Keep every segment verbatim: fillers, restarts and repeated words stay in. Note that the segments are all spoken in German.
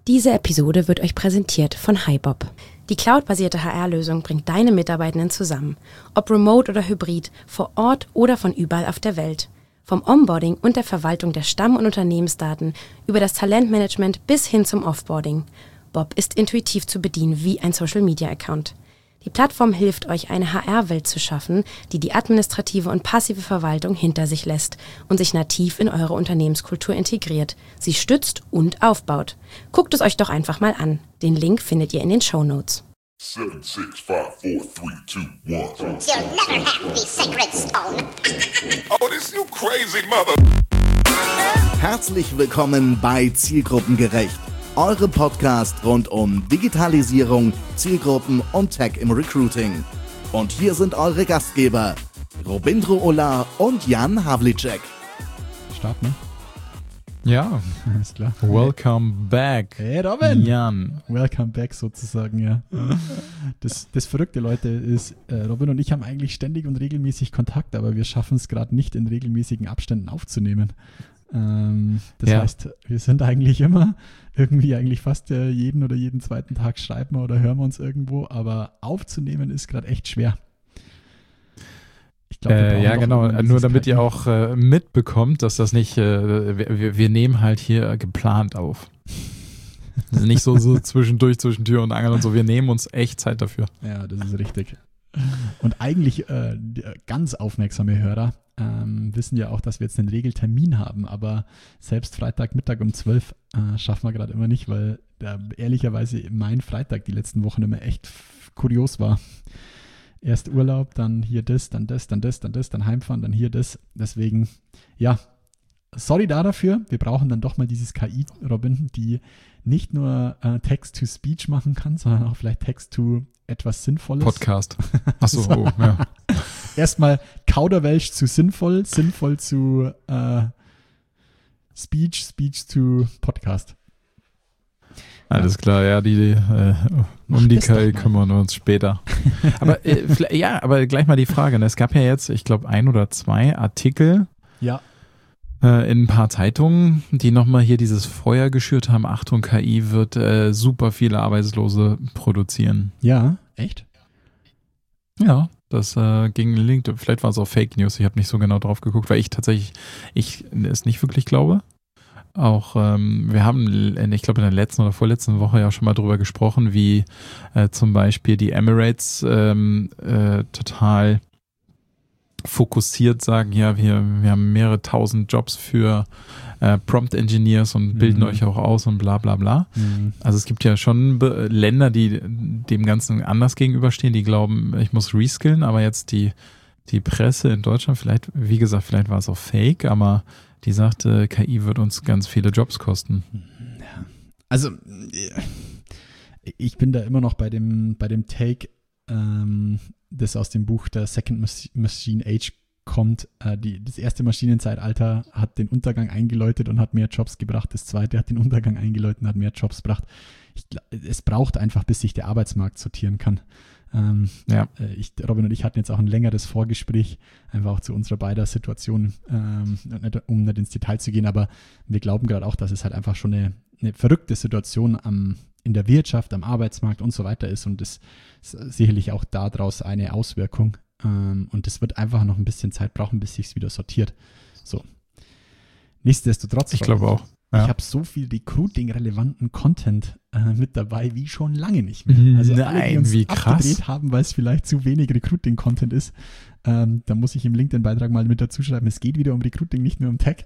Diese Episode wird euch präsentiert von HiBob. Die cloudbasierte H R-Lösung bringt deine Mitarbeitenden zusammen. Ob remote oder hybrid, vor Ort oder von überall auf der Welt. Vom Onboarding und der Verwaltung der Stamm- und Unternehmensdaten über das Talentmanagement bis hin zum Offboarding. Bob ist intuitiv zu bedienen wie ein Social-Media-Account. Die Plattform hilft euch, eine H R-Welt zu schaffen, die die administrative und passive Verwaltung hinter sich lässt und sich nativ in eure Unternehmenskultur integriert, sie stützt und aufbaut. Guckt es euch doch einfach mal an. Den Link findet ihr in den Shownotes. Seven, six, five, four, three, two, one. You'll never have the sacred stone. Oh, this you crazy mother. Herzlich willkommen bei Zielgruppengerecht, eure Podcast rund um Digitalisierung, Zielgruppen und Tech im Recruiting. Und hier sind eure Gastgeber, Robindro Ola und Jan Havlicek. Start, ne? Ja, Alles klar. welcome back, Hey Robin! Jan. Welcome back sozusagen, ja. Das, das Verrückte, Leute, ist, äh, Robin und ich haben eigentlich ständig und regelmäßig Kontakt, aber wir schaffen es gerade nicht in regelmäßigen Abständen aufzunehmen. Ähm, das Ja. heißt, wir sind eigentlich immer irgendwie eigentlich fast äh, jeden oder jeden zweiten Tag schreiben wir oder hören wir uns irgendwo, aber aufzunehmen ist gerade echt schwer. Ich glaub, wir Äh, brauchen ja, doch genau. irgendwie Nur dieses damit K I. ihr auch äh, mitbekommt, dass das nicht, äh, wir, wir nehmen halt hier geplant auf. Das ist nicht so, so zwischendurch, zwischen Tür und Angel und so. Wir nehmen uns echt Zeit dafür. Ja, das ist richtig. Und eigentlich äh, die, äh, ganz aufmerksame Hörer ähm, wissen ja auch, dass wir jetzt einen Regeltermin haben, aber selbst Freitagmittag um zwölf äh, schaffen wir gerade immer nicht, weil der, ehrlicherweise mein Freitag die letzten Wochen immer echt f- kurios war. Erst Urlaub, dann hier das, dann das, dann das, dann das, dann heimfahren, dann hier das. Deswegen, ja, sorry da dafür. Wir brauchen dann doch mal dieses K I, Robin, die nicht nur äh, Text-to-Speech machen kann, sondern auch vielleicht Text to etwas Sinnvolles. Podcast. Achso, oh, ja. Erstmal Kauderwelsch zu sinnvoll, sinnvoll zu äh, Speech, Speech zu Podcast. Alles klar, ja, die, äh, Mach um die das K I doch mal. kümmern wir uns später. Aber äh, vielleicht- ja, aber gleich mal die Frage. Ne? Es gab ja jetzt, ich glaube, ein oder zwei Artikel Ja, äh, in ein paar Zeitungen, die nochmal hier dieses Feuer geschürt haben. Achtung, K I wird äh, super viele Arbeitslose produzieren. ja, echt? Ja, das äh, ging in LinkedIn. Vielleicht war es auch Fake News. Ich habe nicht so genau drauf geguckt, weil ich tatsächlich, ich es nicht wirklich glaube. Auch, ähm, wir haben, in, ich glaube in der letzten oder vorletzten Woche ja schon mal drüber gesprochen, wie äh, zum Beispiel die Emirates ähm, äh, total fokussiert sagen, ja, wir, wir haben mehrere tausend Jobs für äh, Prompt Engineers und bilden Mhm. euch auch aus und bla bla bla. Mhm. Also es gibt ja schon Be- Länder, die dem Ganzen anders gegenüberstehen, die glauben, ich muss reskillen, aber jetzt die, die Presse in Deutschland, vielleicht, wie gesagt, vielleicht war es auch Fake, aber die sagte, K I wird uns ganz viele Jobs kosten. Also, äh, ich bin da immer noch bei dem, bei dem Take, ähm, das aus dem Buch der Second Mas- Machine Age kommt. Äh, die, das erste Maschinenzeitalter hat den Untergang eingeläutet und hat mehr Jobs gebracht. Das zweite hat den Untergang eingeläutet und hat mehr Jobs gebracht. Ich, gla- es braucht einfach, bis sich der Arbeitsmarkt sortieren kann. Ähm, Ja. äh, ich, Robin und ich hatten jetzt auch ein längeres Vorgespräch, einfach auch zu unserer beider Situation, ähm, nicht, um nicht ins Detail zu gehen, aber wir glauben gerade auch, dass es halt einfach schon eine, eine verrückte Situation am, in der Wirtschaft, am Arbeitsmarkt und so weiter ist und das ist sicherlich auch daraus eine Auswirkung ähm, und es wird einfach noch ein bisschen Zeit brauchen, bis sich es wieder sortiert. So. Nichtsdestotrotz. Ich glaube auch. Ja. Ich habe so viel Recruiting-relevanten Content äh, mit dabei wie schon lange nicht mehr. Also alle, die Nein, uns wie krass. abgedreht haben, weil es vielleicht zu wenig Recruiting-Content ist, ähm, da muss ich im LinkedIn-Beitrag mal mit dazu schreiben, es geht wieder um Recruiting, nicht nur um Tech.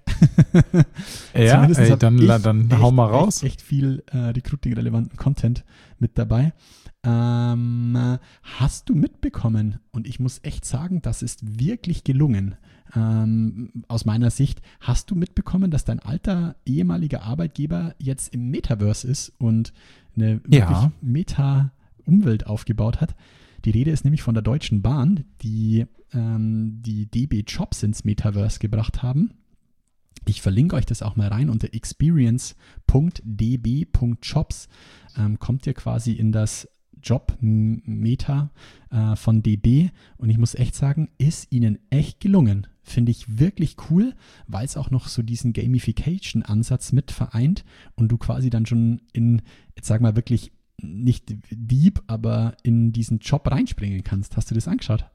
Ja, Zumindest ey, hab dann, ich dann echt, hau mal raus. Echt, echt viel äh, Recruiting-relevanten Content mit dabei. Ähm, äh, hast du mitbekommen, und ich muss echt sagen, das ist wirklich gelungen, ähm, aus meiner Sicht, hast du mitbekommen, dass dein alter ehemaliger Arbeitgeber jetzt im Metaverse ist und eine wirklich Ja. Meta-Umwelt aufgebaut hat? Die Rede ist nämlich von der Deutschen Bahn, die ähm, die D B Jobs ins Metaverse gebracht haben. Ich verlinke euch das auch mal rein unter experience punkt d b punkt jobs. Ähm, kommt ihr quasi in das Job-Meta äh, von D B und ich muss echt sagen, ist ihnen echt gelungen. Finde ich wirklich cool, weil es auch noch so diesen Gamification-Ansatz mit vereint und du quasi dann schon in, jetzt sag mal wirklich nicht deep, aber in diesen Job reinspringen kannst. Hast du das angeschaut?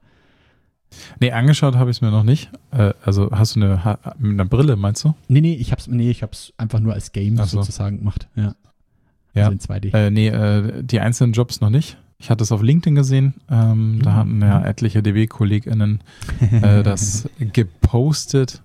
Nee, angeschaut habe ich es mir noch nicht. Äh, also hast du eine, ha, mit einer Brille, meinst du? Nee, nee, ich habe es nee, ich hab's einfach nur als Game Ach so. sozusagen gemacht. Ja, ja. Also in zwei D. Äh, nee, äh, die einzelnen Jobs noch nicht. Ich hatte es auf LinkedIn gesehen. Ähm, mhm. Da hatten ja etliche D B-KollegInnen äh, das gepostet.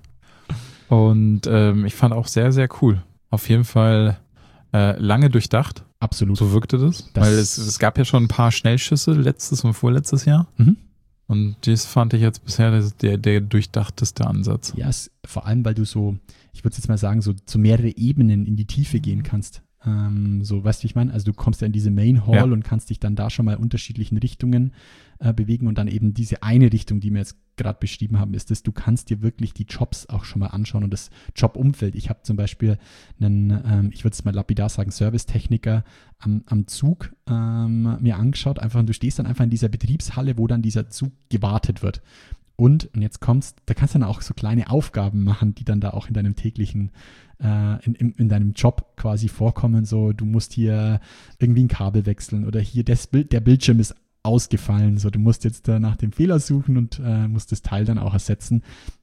Und ähm, ich fand auch sehr, sehr cool. Auf jeden Fall äh, lange durchdacht. Absolut. So wirkte das. das weil es, es gab ja schon ein paar Schnellschüsse letztes und vorletztes Jahr. Mhm. Und das fand ich jetzt bisher der, der, der durchdachteste Ansatz. Ja, es, vor allem, weil du so, ich würde jetzt mal sagen, so, so mehrere Ebenen in die Tiefe gehen kannst. Ähm, so, weißt du, wie ich meine? Also du kommst ja in diese Main Hall ja. und kannst dich dann da schon mal in unterschiedlichen Richtungen äh, bewegen und dann eben diese eine Richtung, die wir jetzt gerade beschrieben haben, ist, dass du kannst dir wirklich die Jobs auch schon mal anschauen und das Jobumfeld. Ich habe zum Beispiel einen, ähm, ich würde es mal lapidar sagen, Servicetechniker am, am Zug ähm, mir angeschaut. Einfach, und du stehst dann einfach in dieser Betriebshalle, wo dann dieser Zug gewartet wird. Und, und jetzt kommst, da kannst du dann auch so kleine Aufgaben machen, die dann da auch in deinem täglichen, äh, in, in, in deinem Job quasi vorkommen. So, du musst hier irgendwie ein Kabel wechseln oder hier das Bild, der Bildschirm ist ausgefallen. So, du musst jetzt äh, nach dem Fehler suchen und äh, musst das Teil dann auch ersetzen.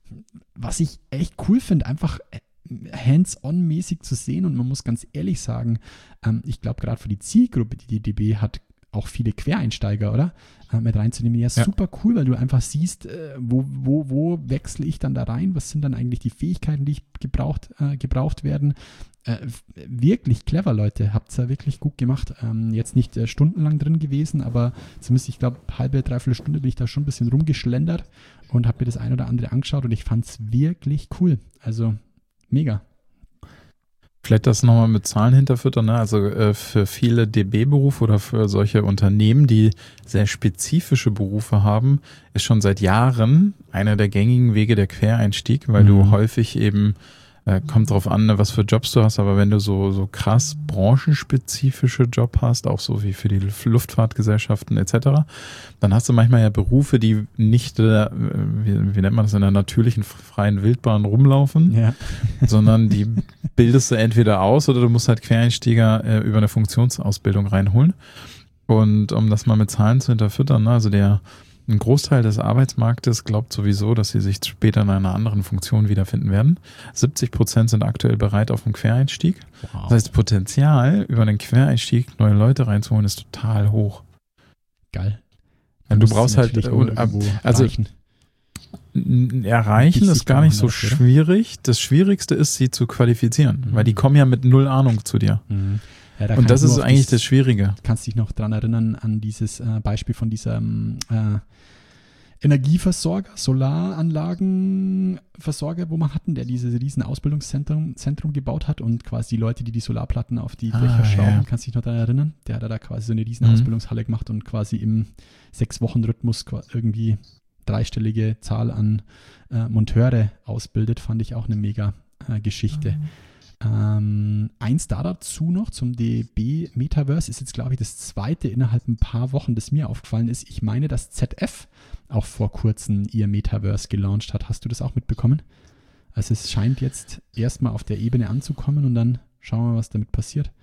Was ich echt cool finde, einfach hands-on-mäßig zu sehen und man muss ganz ehrlich sagen, ähm, ich glaube gerade für die Zielgruppe, die die D B hat, auch viele Quereinsteiger, oder? Äh, mit reinzunehmen. Ja, ja, super cool, weil du einfach siehst, äh, wo, wo, wo wechsle ich dann da rein? Was sind dann eigentlich die Fähigkeiten, die ich gebraucht, äh, gebraucht werden? Äh, wirklich clever, Leute. Habt es ja wirklich gut gemacht. Ähm, jetzt nicht äh, stundenlang drin gewesen, aber zumindest, ich glaube, halbe, dreiviertel Stunde bin ich da schon ein bisschen rumgeschlendert und habe mir das ein oder andere angeschaut und ich fand es wirklich cool. Also, mega. Vielleicht das nochmal mit Zahlen hinterfüttern, ne? Also äh, für viele D B-Berufe oder für solche Unternehmen, die sehr spezifische Berufe haben, ist schon seit Jahren einer der gängigen Wege der Quereinstieg, weil mhm. du häufig eben, äh, kommt drauf an, ne, was für Jobs du hast, aber wenn du so so krass branchenspezifische Job hast, auch so wie für die Luftfahrtgesellschaften et cetera, dann hast du manchmal ja Berufe, die nicht, äh, wie, wie nennt man das, in der natürlichen freien Wildbahn rumlaufen, ja. sondern die bildest du entweder aus oder du musst halt Quereinsteiger äh, über eine Funktionsausbildung reinholen. Und um das mal mit Zahlen zu hinterfüttern, ne, also der ein Großteil des Arbeitsmarktes glaubt sowieso, dass sie sich später in einer anderen Funktion wiederfinden werden. siebzig Prozent sind aktuell bereit auf einen Quereinstieg. Wow. Das heißt, Potenzial, über einen Quereinstieg neue Leute reinzuholen, ist total hoch. Geil. Ja, du brauchst halt, also reichen. Erreichen ist gar nicht so das, schwierig. Das Schwierigste ist, sie zu qualifizieren, mhm. weil die kommen ja mit null Ahnung zu dir. Mhm. Ja, da und das ist eigentlich das, das Schwierige. Kannst dich noch dran erinnern an dieses äh, Beispiel von diesem äh, Energieversorger, Solaranlagenversorger, wo wir hatten, der dieses riesen Ausbildungszentrum Zentrum gebaut hat und quasi die Leute, die die Solarplatten auf die Dächer ah, schrauben, ja. kannst dich noch daran erinnern? Der hat da quasi so eine riesen mhm. Ausbildungshalle gemacht und quasi im Sechs-Wochen-Rhythmus irgendwie dreistellige Zahl an äh, Monteure ausbildet, fand ich auch eine mega äh, Geschichte. Mhm. Ähm, eins da dazu noch zum D B-Metaverse ist jetzt, glaube ich, das zweite innerhalb ein paar Wochen, das mir aufgefallen ist. Ich meine, dass Z F auch vor kurzem ihr Metaverse gelauncht hat. Hast du das auch mitbekommen? Also es scheint jetzt erstmal auf der Ebene anzukommen und dann schauen wir mal, was damit passiert.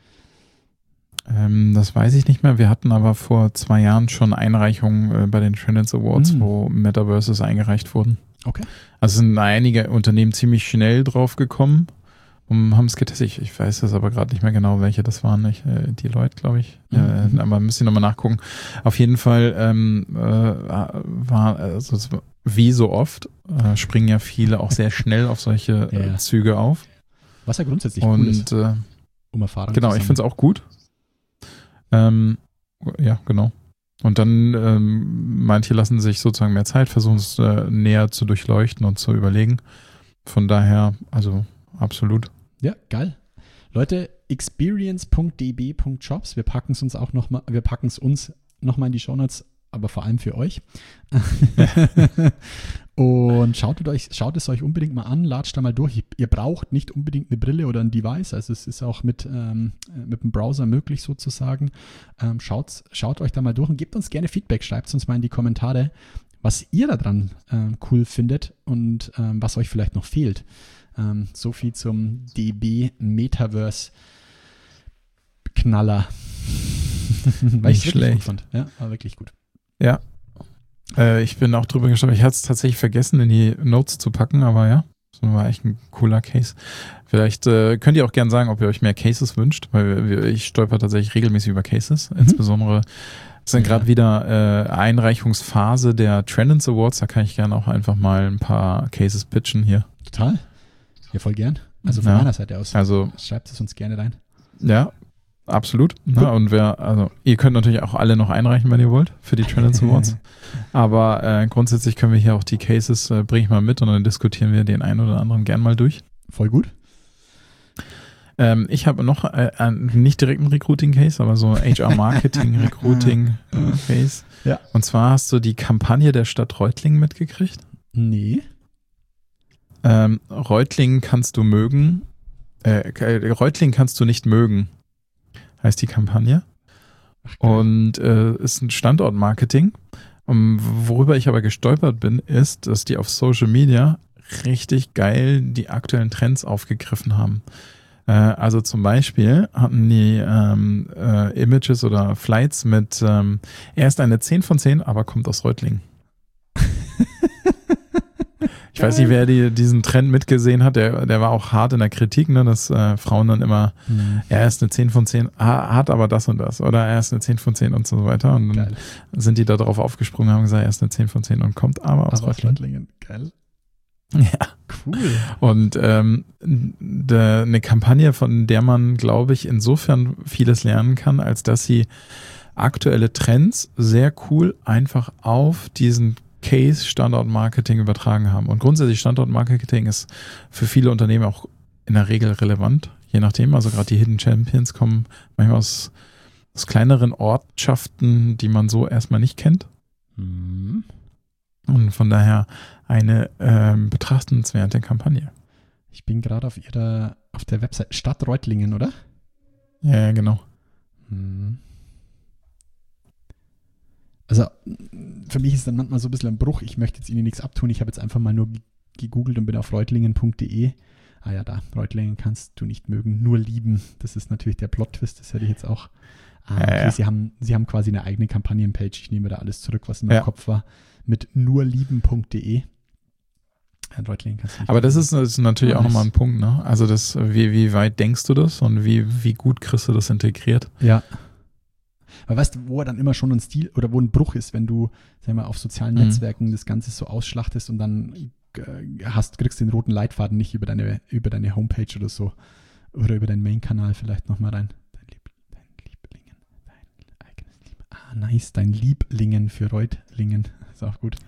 Ähm, das weiß ich nicht mehr. Wir hatten aber vor zwei Jahren schon Einreichungen äh, bei den Trends Awards, mhm. wo Metaverses eingereicht wurden. Okay. Also sind einige Unternehmen ziemlich schnell drauf gekommen und haben es getestet. Ich, ich weiß das aber gerade nicht mehr genau, welche das waren. Ich, äh, die Leute, glaube ich. Mhm. Äh, aber müssen wir nochmal nachgucken. Auf jeden Fall ähm, äh, war, also wie so oft, äh, springen ja viele auch sehr schnell auf solche ja. äh, Züge auf. Was ja grundsätzlich und, cool ist, äh, um Erfahrung genau, ich finde es auch gut. Ähm, ja, genau. Und dann ähm, manche lassen sich sozusagen mehr Zeit, versuchen es äh, näher zu durchleuchten und zu überlegen. Von daher, also absolut. Ja, geil. Leute, experience punkt d b punkt jobs, wir packen es uns auch noch mal, wir packen es uns nochmal in die Shownotes aber vor allem für euch. Und schaut, euch, schaut es euch unbedingt mal an, latscht da mal durch. Ihr braucht nicht unbedingt eine Brille oder ein Device, also es ist auch mit, ähm, mit dem Browser möglich sozusagen. Ähm, schaut, schaut euch da mal durch und gebt uns gerne Feedback, schreibt uns mal in die Kommentare, was ihr daran ähm, cool findet und ähm, was euch vielleicht noch fehlt. Ähm, so viel zum D B Metaverse Knaller. Weil ich es wirklich gut fand. Ja, war wirklich gut. Ja. Äh, ich bin auch drüber gestolpert. Ich hatte es tatsächlich vergessen, in die Notes zu packen, aber ja, das war echt ein cooler Case. Vielleicht äh, könnt ihr auch gerne sagen, ob ihr euch mehr Cases wünscht, weil wir, ich stolper tatsächlich regelmäßig über Cases. Mhm. Insbesondere ist dann gerade ja. wieder äh, Einreichungsphase der Trendance Awards. Da kann ich gerne auch einfach mal ein paar Cases pitchen hier. Total. Ja, voll gern. Also von ja. meiner Seite aus. Also, schreibt es uns gerne rein. Ja, absolut. Ne? Und wer, also ihr könnt natürlich auch alle noch einreichen, wenn ihr wollt, für die Trendance Awards. Aber äh, grundsätzlich können wir hier auch die Cases, äh, bringe ich mal mit und dann diskutieren wir den einen oder anderen gern mal durch. Voll gut. Ähm, ich habe noch äh, nicht direkt einen Recruiting-Case, aber so H R-Marketing-Recruiting-Case. Ja. Und zwar hast du die Kampagne der Stadt Reutlingen mitgekriegt? Nee. Ähm, Reutlingen kannst du mögen. Äh, Reutlingen kannst du nicht mögen, heißt die Kampagne. Ach, und äh, ist ein Standortmarketing. Um, worüber ich aber gestolpert bin, ist, dass die auf Social Media richtig geil die aktuellen Trends aufgegriffen haben. Äh, also zum Beispiel hatten die ähm, äh, Images oder Flights mit ähm, er ist eine zehn von zehn, aber kommt aus Reutlingen. Ich weiß nicht, wer die, diesen Trend mitgesehen hat, der, der war auch hart in der Kritik, ne, dass äh, Frauen dann immer, mhm. er ist eine zehn von zehn, hat aber das und das, oder er ist eine zehn von zehn und so weiter. Und dann geil. Sind die da drauf aufgesprungen und haben gesagt, er ist eine zehn von zehn und kommt aber aus Reutlingen. Geil. Ja. Cool. Und ähm, de, eine Kampagne, von der man, glaube ich, insofern vieles lernen kann, als dass sie aktuelle Trends sehr cool einfach auf diesen Case Standortmarketing übertragen haben. Und grundsätzlich Standortmarketing ist für viele Unternehmen auch in der Regel relevant, je nachdem. Also gerade die Hidden Champions kommen manchmal aus, aus kleineren Ortschaften, die man so erstmal nicht kennt. Mhm. Und von daher eine ähm, betrachtenswerte Kampagne. Ich bin gerade auf ihrer, auf der Website Stadt Reutlingen, oder? Ja, ja, genau. Mhm. Also für mich ist dann manchmal so ein bisschen ein Bruch. Ich möchte jetzt Ihnen nichts abtun. Ich habe jetzt einfach mal nur gegoogelt und bin auf reutlingen punkt de. Ah ja, da. Reutlingen kannst du nicht mögen, nur lieben. Das ist natürlich der Plot-Twist. Das hätte ich jetzt auch. Ah, okay, ja, ja. Sie haben, Sie haben quasi eine eigene Kampagnenpage. Ich nehme da alles zurück, was in meinem ja. Kopf war. Mit nurlieben punkt de. Reutlingen kannst du nicht Aber das ist, das ist natürlich oh, auch nochmal ein Punkt, ne? Also das, wie, wie weit denkst du das und wie, wie gut kriegst du das integriert? Ja. Weil weißt du, wo er dann immer schon ein Stil oder wo ein Bruch ist, wenn du, sag mal, auf sozialen mhm. Netzwerken das Ganze so ausschlachtest und dann äh, hast, kriegst den roten Leitfaden nicht über deine, über deine Homepage oder so. Oder über deinen Main-Kanal vielleicht nochmal rein. Dein, Lieb, dein Lieblingen, dein eigenes Lieb. Ah, nice, dein Lieblingen für Reutlingen. Ist auch gut.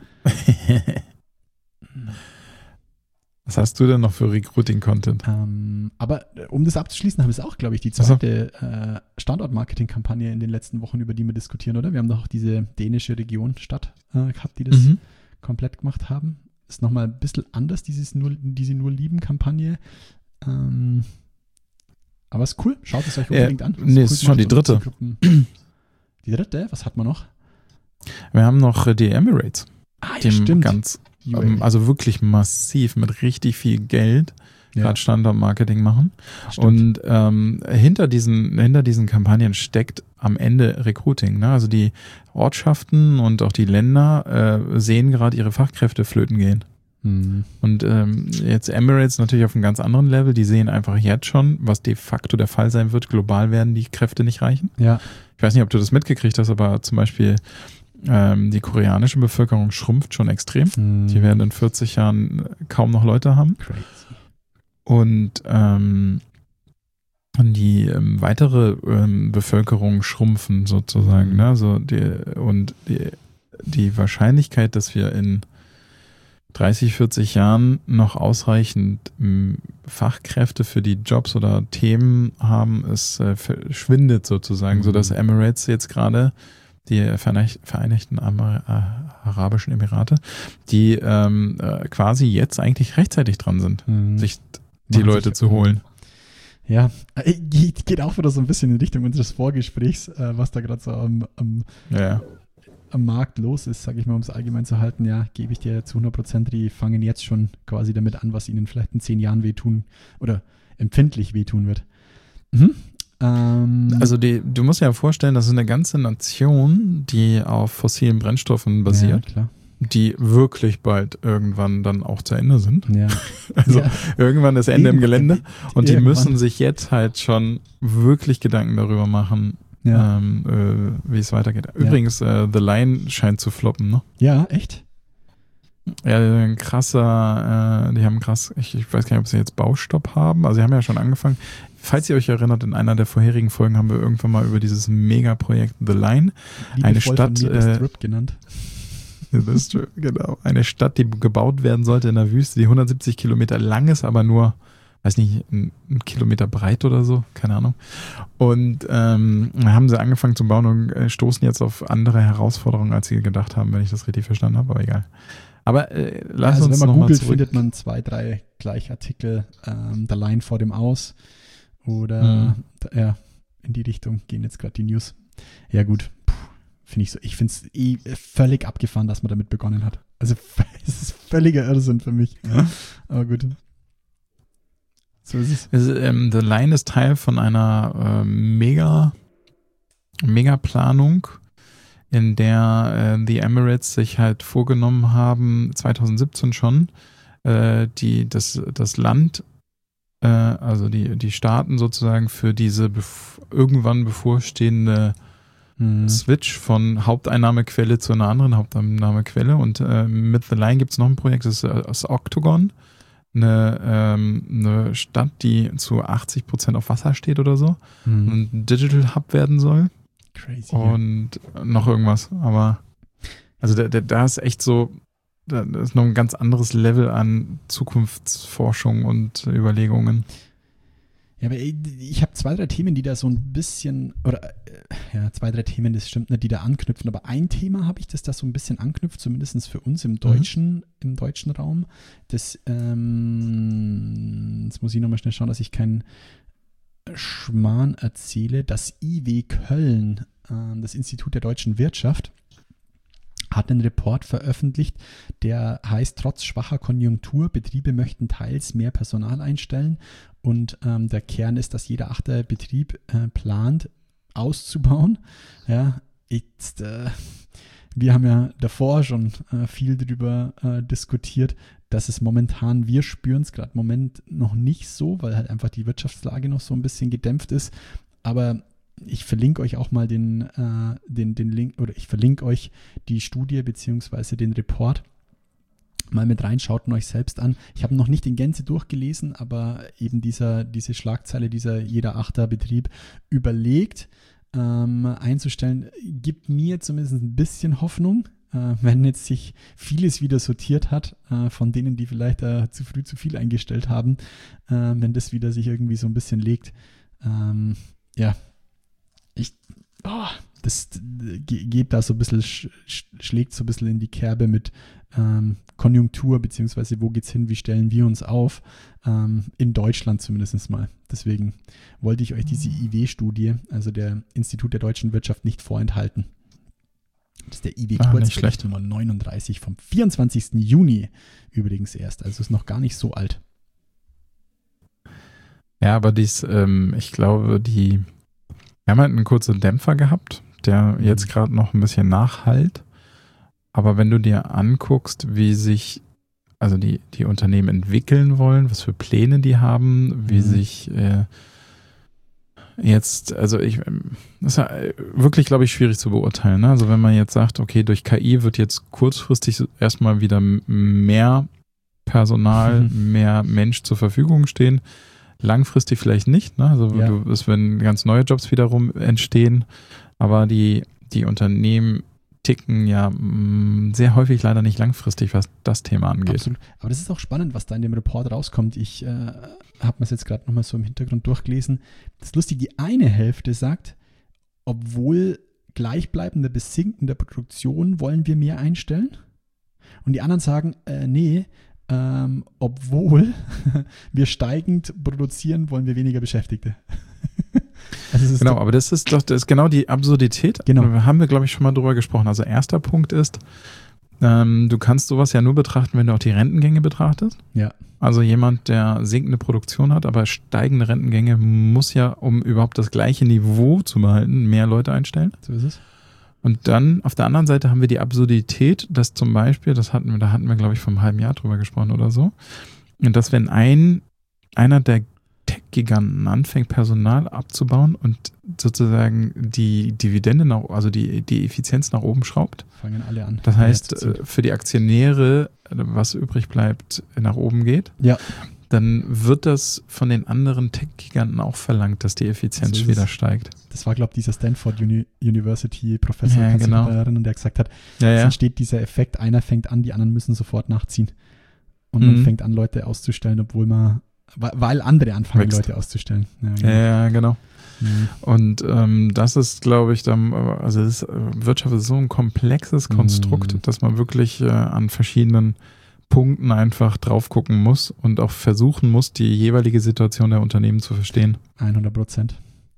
Was hast du denn noch für Recruiting-Content? Ähm, aber um das abzuschließen, haben wir es auch, glaube ich, die zweite äh, Standort-Marketing-Kampagne in den letzten Wochen, über die wir diskutieren, oder? Wir haben doch auch diese dänische Region, Stadt äh, gehabt, die das mhm. komplett gemacht haben. Ist nochmal ein bisschen anders, dieses nur, diese Nur-Lieben-Kampagne. Ähm, aber ist cool. Schaut es euch unbedingt äh, an. Nee, es ist schon die dritte. Die dritte? Was hat man noch? Wir haben noch äh, die Emirates. Ah, ja, stimmt. Ganz Um, also wirklich massiv mit richtig viel Geld ja. gerade Standortmarketing machen. Stimmt. Und ähm, hinter diesen hinter diesen Kampagnen steckt am Ende Recruiting. Ne? Also die Ortschaften und auch die Länder äh, sehen gerade ihre Fachkräfte flöten gehen. Mhm. Und ähm, jetzt Emirates natürlich auf einem ganz anderen Level. Die sehen einfach jetzt schon, was de facto der Fall sein wird. Global werden die Kräfte nicht reichen. Ja. Ich weiß nicht, ob du das mitgekriegt hast, aber zum Beispiel Ähm, die koreanische Bevölkerung schrumpft schon extrem. Mm. Die werden in vierzig Jahren kaum noch Leute haben. Crazy. Und ähm, die ähm, weitere ähm, Bevölkerung schrumpfen sozusagen. Mm. Ne? Also die, und die, die Wahrscheinlichkeit, dass wir in dreißig, vierzig Jahren noch ausreichend ähm, Fachkräfte für die Jobs oder Themen haben, es äh, verschwindet sozusagen, mm. sodass Emirates jetzt gerade die Vereinigten Arabischen Emirate, die ähm, äh, quasi jetzt eigentlich rechtzeitig dran sind, mhm. sich die Machen Leute sich, zu holen. Ja, geht, geht auch wieder so ein bisschen in Richtung unseres Vorgesprächs, äh, was da gerade so am, am, ja. am Markt los ist, sage ich mal, um es allgemein zu halten. Ja, gebe ich dir zu hundert Prozent, die fangen jetzt schon quasi damit an, was ihnen vielleicht in zehn Jahren wehtun oder empfindlich wehtun wird. Mhm. Ähm, also die, du musst dir ja vorstellen, das ist eine ganze Nation, die auf fossilen Brennstoffen basiert. Ja, klar. Die wirklich bald irgendwann dann auch zu Ende sind. Ja. Also ja. irgendwann ist Ende im Gelände und die irgendwann. müssen sich jetzt halt schon wirklich Gedanken darüber machen, ja. ähm, äh, wie es weitergeht. Übrigens, ja. äh, The Line scheint zu floppen, ne? Ja, echt? Ja, ein krasser, äh, die haben krass, ich, ich weiß gar nicht, ob sie jetzt Baustopp haben, also sie haben ja schon angefangen. Falls ihr euch erinnert, in einer der vorherigen Folgen haben wir irgendwann mal über dieses Megaprojekt The Line, Liebevoll eine Stadt, von mir äh, Strip genannt. Das ist true, genau. Eine Stadt, die gebaut werden sollte in der Wüste, die hundertsiebzig Kilometer lang ist, aber nur, weiß nicht, ein, ein Kilometer breit oder so, keine Ahnung. Und ähm, haben sie angefangen zu bauen und äh, stoßen jetzt auf andere Herausforderungen, als sie gedacht haben, wenn ich das richtig verstanden habe, aber egal. Aber äh, lass also uns wenn man noch googelt, mal findet man zwei, drei Gleichartikel, ähm, The Line vor dem Aus oder mhm. ja, in die Richtung gehen jetzt gerade die News. Ja gut. Finde ich so, ich finde es eh völlig abgefahren, dass man damit begonnen hat. Also es ist völliger Irrsinn für mich. Ja. Aber gut. So ist es. es ähm, The Line ist Teil von einer äh, Mega Mega-Planung, in der äh, die Emirates sich halt vorgenommen haben, zwanzig siebzehn schon, äh, die, das, das Land, äh, also die, die Staaten sozusagen für diese bef- irgendwann bevorstehende Switch von Haupteinnahmequelle zu einer anderen Haupteinnahmequelle und äh, mit The Line gibt es noch ein Projekt, das ist äh, das Octagon, eine, ähm, eine Stadt, die zu achtzig Prozent auf Wasser steht oder so mhm. und ein Digital Hub werden soll. Crazy. Und ja. noch irgendwas, aber also da, da, da ist echt so, da ist noch ein ganz anderes Level an Zukunftsforschung und Überlegungen. Ja, aber ich habe zwei, drei Themen, die da so ein bisschen, oder äh, ja, zwei, drei Themen, das stimmt nicht, die da anknüpfen, aber ein Thema habe ich, das da so ein bisschen anknüpft, zumindest für uns im deutschen, mhm. im deutschen Raum. Das, ähm, jetzt muss ich nochmal schnell schauen, dass ich keinen Schmarrn erzähle. Das I W Köln, äh, das Institut der deutschen Wirtschaft, hat einen Report veröffentlicht, der heißt, trotz schwacher Konjunktur, Betriebe möchten teils mehr Personal einstellen und ähm, der Kern ist, dass jeder achte Betrieb äh, plant, auszubauen. Ja, jetzt, äh, wir haben ja davor schon äh, viel drüber äh, diskutiert, dass es momentan, wir spüren es gerade im Moment noch nicht so, weil halt einfach die Wirtschaftslage noch so ein bisschen gedämpft ist, aber ich verlinke euch auch mal den, äh, den, den Link, oder ich verlinke euch die Studie beziehungsweise den Report mal mit rein, schaut ihn euch selbst an. Ich habe noch nicht in Gänze durchgelesen, aber eben dieser, diese Schlagzeile, dieser jeder achter Betrieb überlegt ähm, einzustellen, gibt mir zumindest ein bisschen Hoffnung, äh, wenn jetzt sich vieles wieder sortiert hat, äh, von denen, die vielleicht äh, zu früh zu viel eingestellt haben, äh, wenn das wieder sich irgendwie so ein bisschen legt. Ähm, ja, Ich, oh, das geht da so ein bisschen, sch, schlägt so ein bisschen in die Kerbe mit ähm, Konjunktur, beziehungsweise wo geht's hin, wie stellen wir uns auf, ähm, in Deutschland zumindest mal. Deswegen wollte ich euch diese I W-Studie, also der Institut der deutschen Wirtschaft, nicht vorenthalten. Das ist der I W-Kurzbericht Nummer neununddreißig vom vierundzwanzigsten Juni übrigens erst, also ist noch gar nicht so alt. Ja, aber dies, ähm, ich glaube, die Wir haben halt einen kurzen Dämpfer gehabt, der jetzt gerade noch ein bisschen nachhallt. Aber wenn du dir anguckst, wie sich also die, die Unternehmen entwickeln wollen, was für Pläne die haben, wie mhm. sich äh, jetzt, also ich, das ist ja wirklich, glaube ich, schwierig zu beurteilen. Ne? Also wenn man jetzt sagt, okay, durch K I wird jetzt kurzfristig erstmal wieder mehr Personal, mhm. mehr Mensch zur Verfügung stehen, langfristig vielleicht nicht, ne? Also ja. du, es werden ganz neue Jobs wiederum entstehen, aber die, die Unternehmen ticken ja mh, sehr häufig leider nicht langfristig, was das Thema angeht. Absolut. Aber das ist auch spannend, was da in dem Report rauskommt. Ich äh, habe mir es jetzt gerade nochmal so im Hintergrund durchgelesen. Das ist lustig, die eine Hälfte sagt, obwohl gleichbleibender bis sinkender Produktion wollen wir mehr einstellen. Und die anderen sagen, äh, nee, ähm, obwohl wir steigend produzieren, wollen wir weniger Beschäftigte. Also es ist genau, doch, aber das ist doch das ist genau die Absurdität. Genau. Da haben wir, glaube ich, schon mal drüber gesprochen. Also erster Punkt ist, ähm, du kannst sowas ja nur betrachten, wenn du auch die Rentengänge betrachtest. ja, Also jemand, der sinkende Produktion hat, aber steigende Rentengänge, muss ja, um überhaupt das gleiche Niveau zu behalten, mehr Leute einstellen. so ist es. Und dann auf der anderen Seite haben wir die Absurdität, dass zum Beispiel, das hatten wir, da hatten wir, glaube ich, vor einem halben Jahr drüber gesprochen oder so, und dass wenn ein, einer der Tech-Giganten anfängt, Personal abzubauen und sozusagen die Dividende, nach, also die, die Effizienz nach oben schraubt, Fangen alle an. das heißt, Ja, zu ziehen. äh, für die Aktionäre, was übrig bleibt, nach oben geht, ja, dann wird das von den anderen Tech-Giganten auch verlangt, dass die Effizienz So ist wieder es. steigt. das war, glaube ich, dieser Stanford Uni- University-Professor, Ja, kannst du genau. dich daran erinnern, der gesagt hat, Ja, es ja. entsteht dieser Effekt, einer fängt an, die anderen müssen sofort nachziehen. Und man Mhm. fängt an, Leute auszustellen, obwohl man, weil- weil andere anfangen, Wächst. Leute auszustellen. Ja, Ja, ja, genau. Mhm. Und ähm, das ist, glaube ich, dann, also das, äh, Wirtschaft ist so ein komplexes Konstrukt, Mhm. dass man wirklich äh, an verschiedenen Punkten einfach drauf gucken muss und auch versuchen muss, die jeweilige Situation der Unternehmen zu verstehen. hundert Prozent.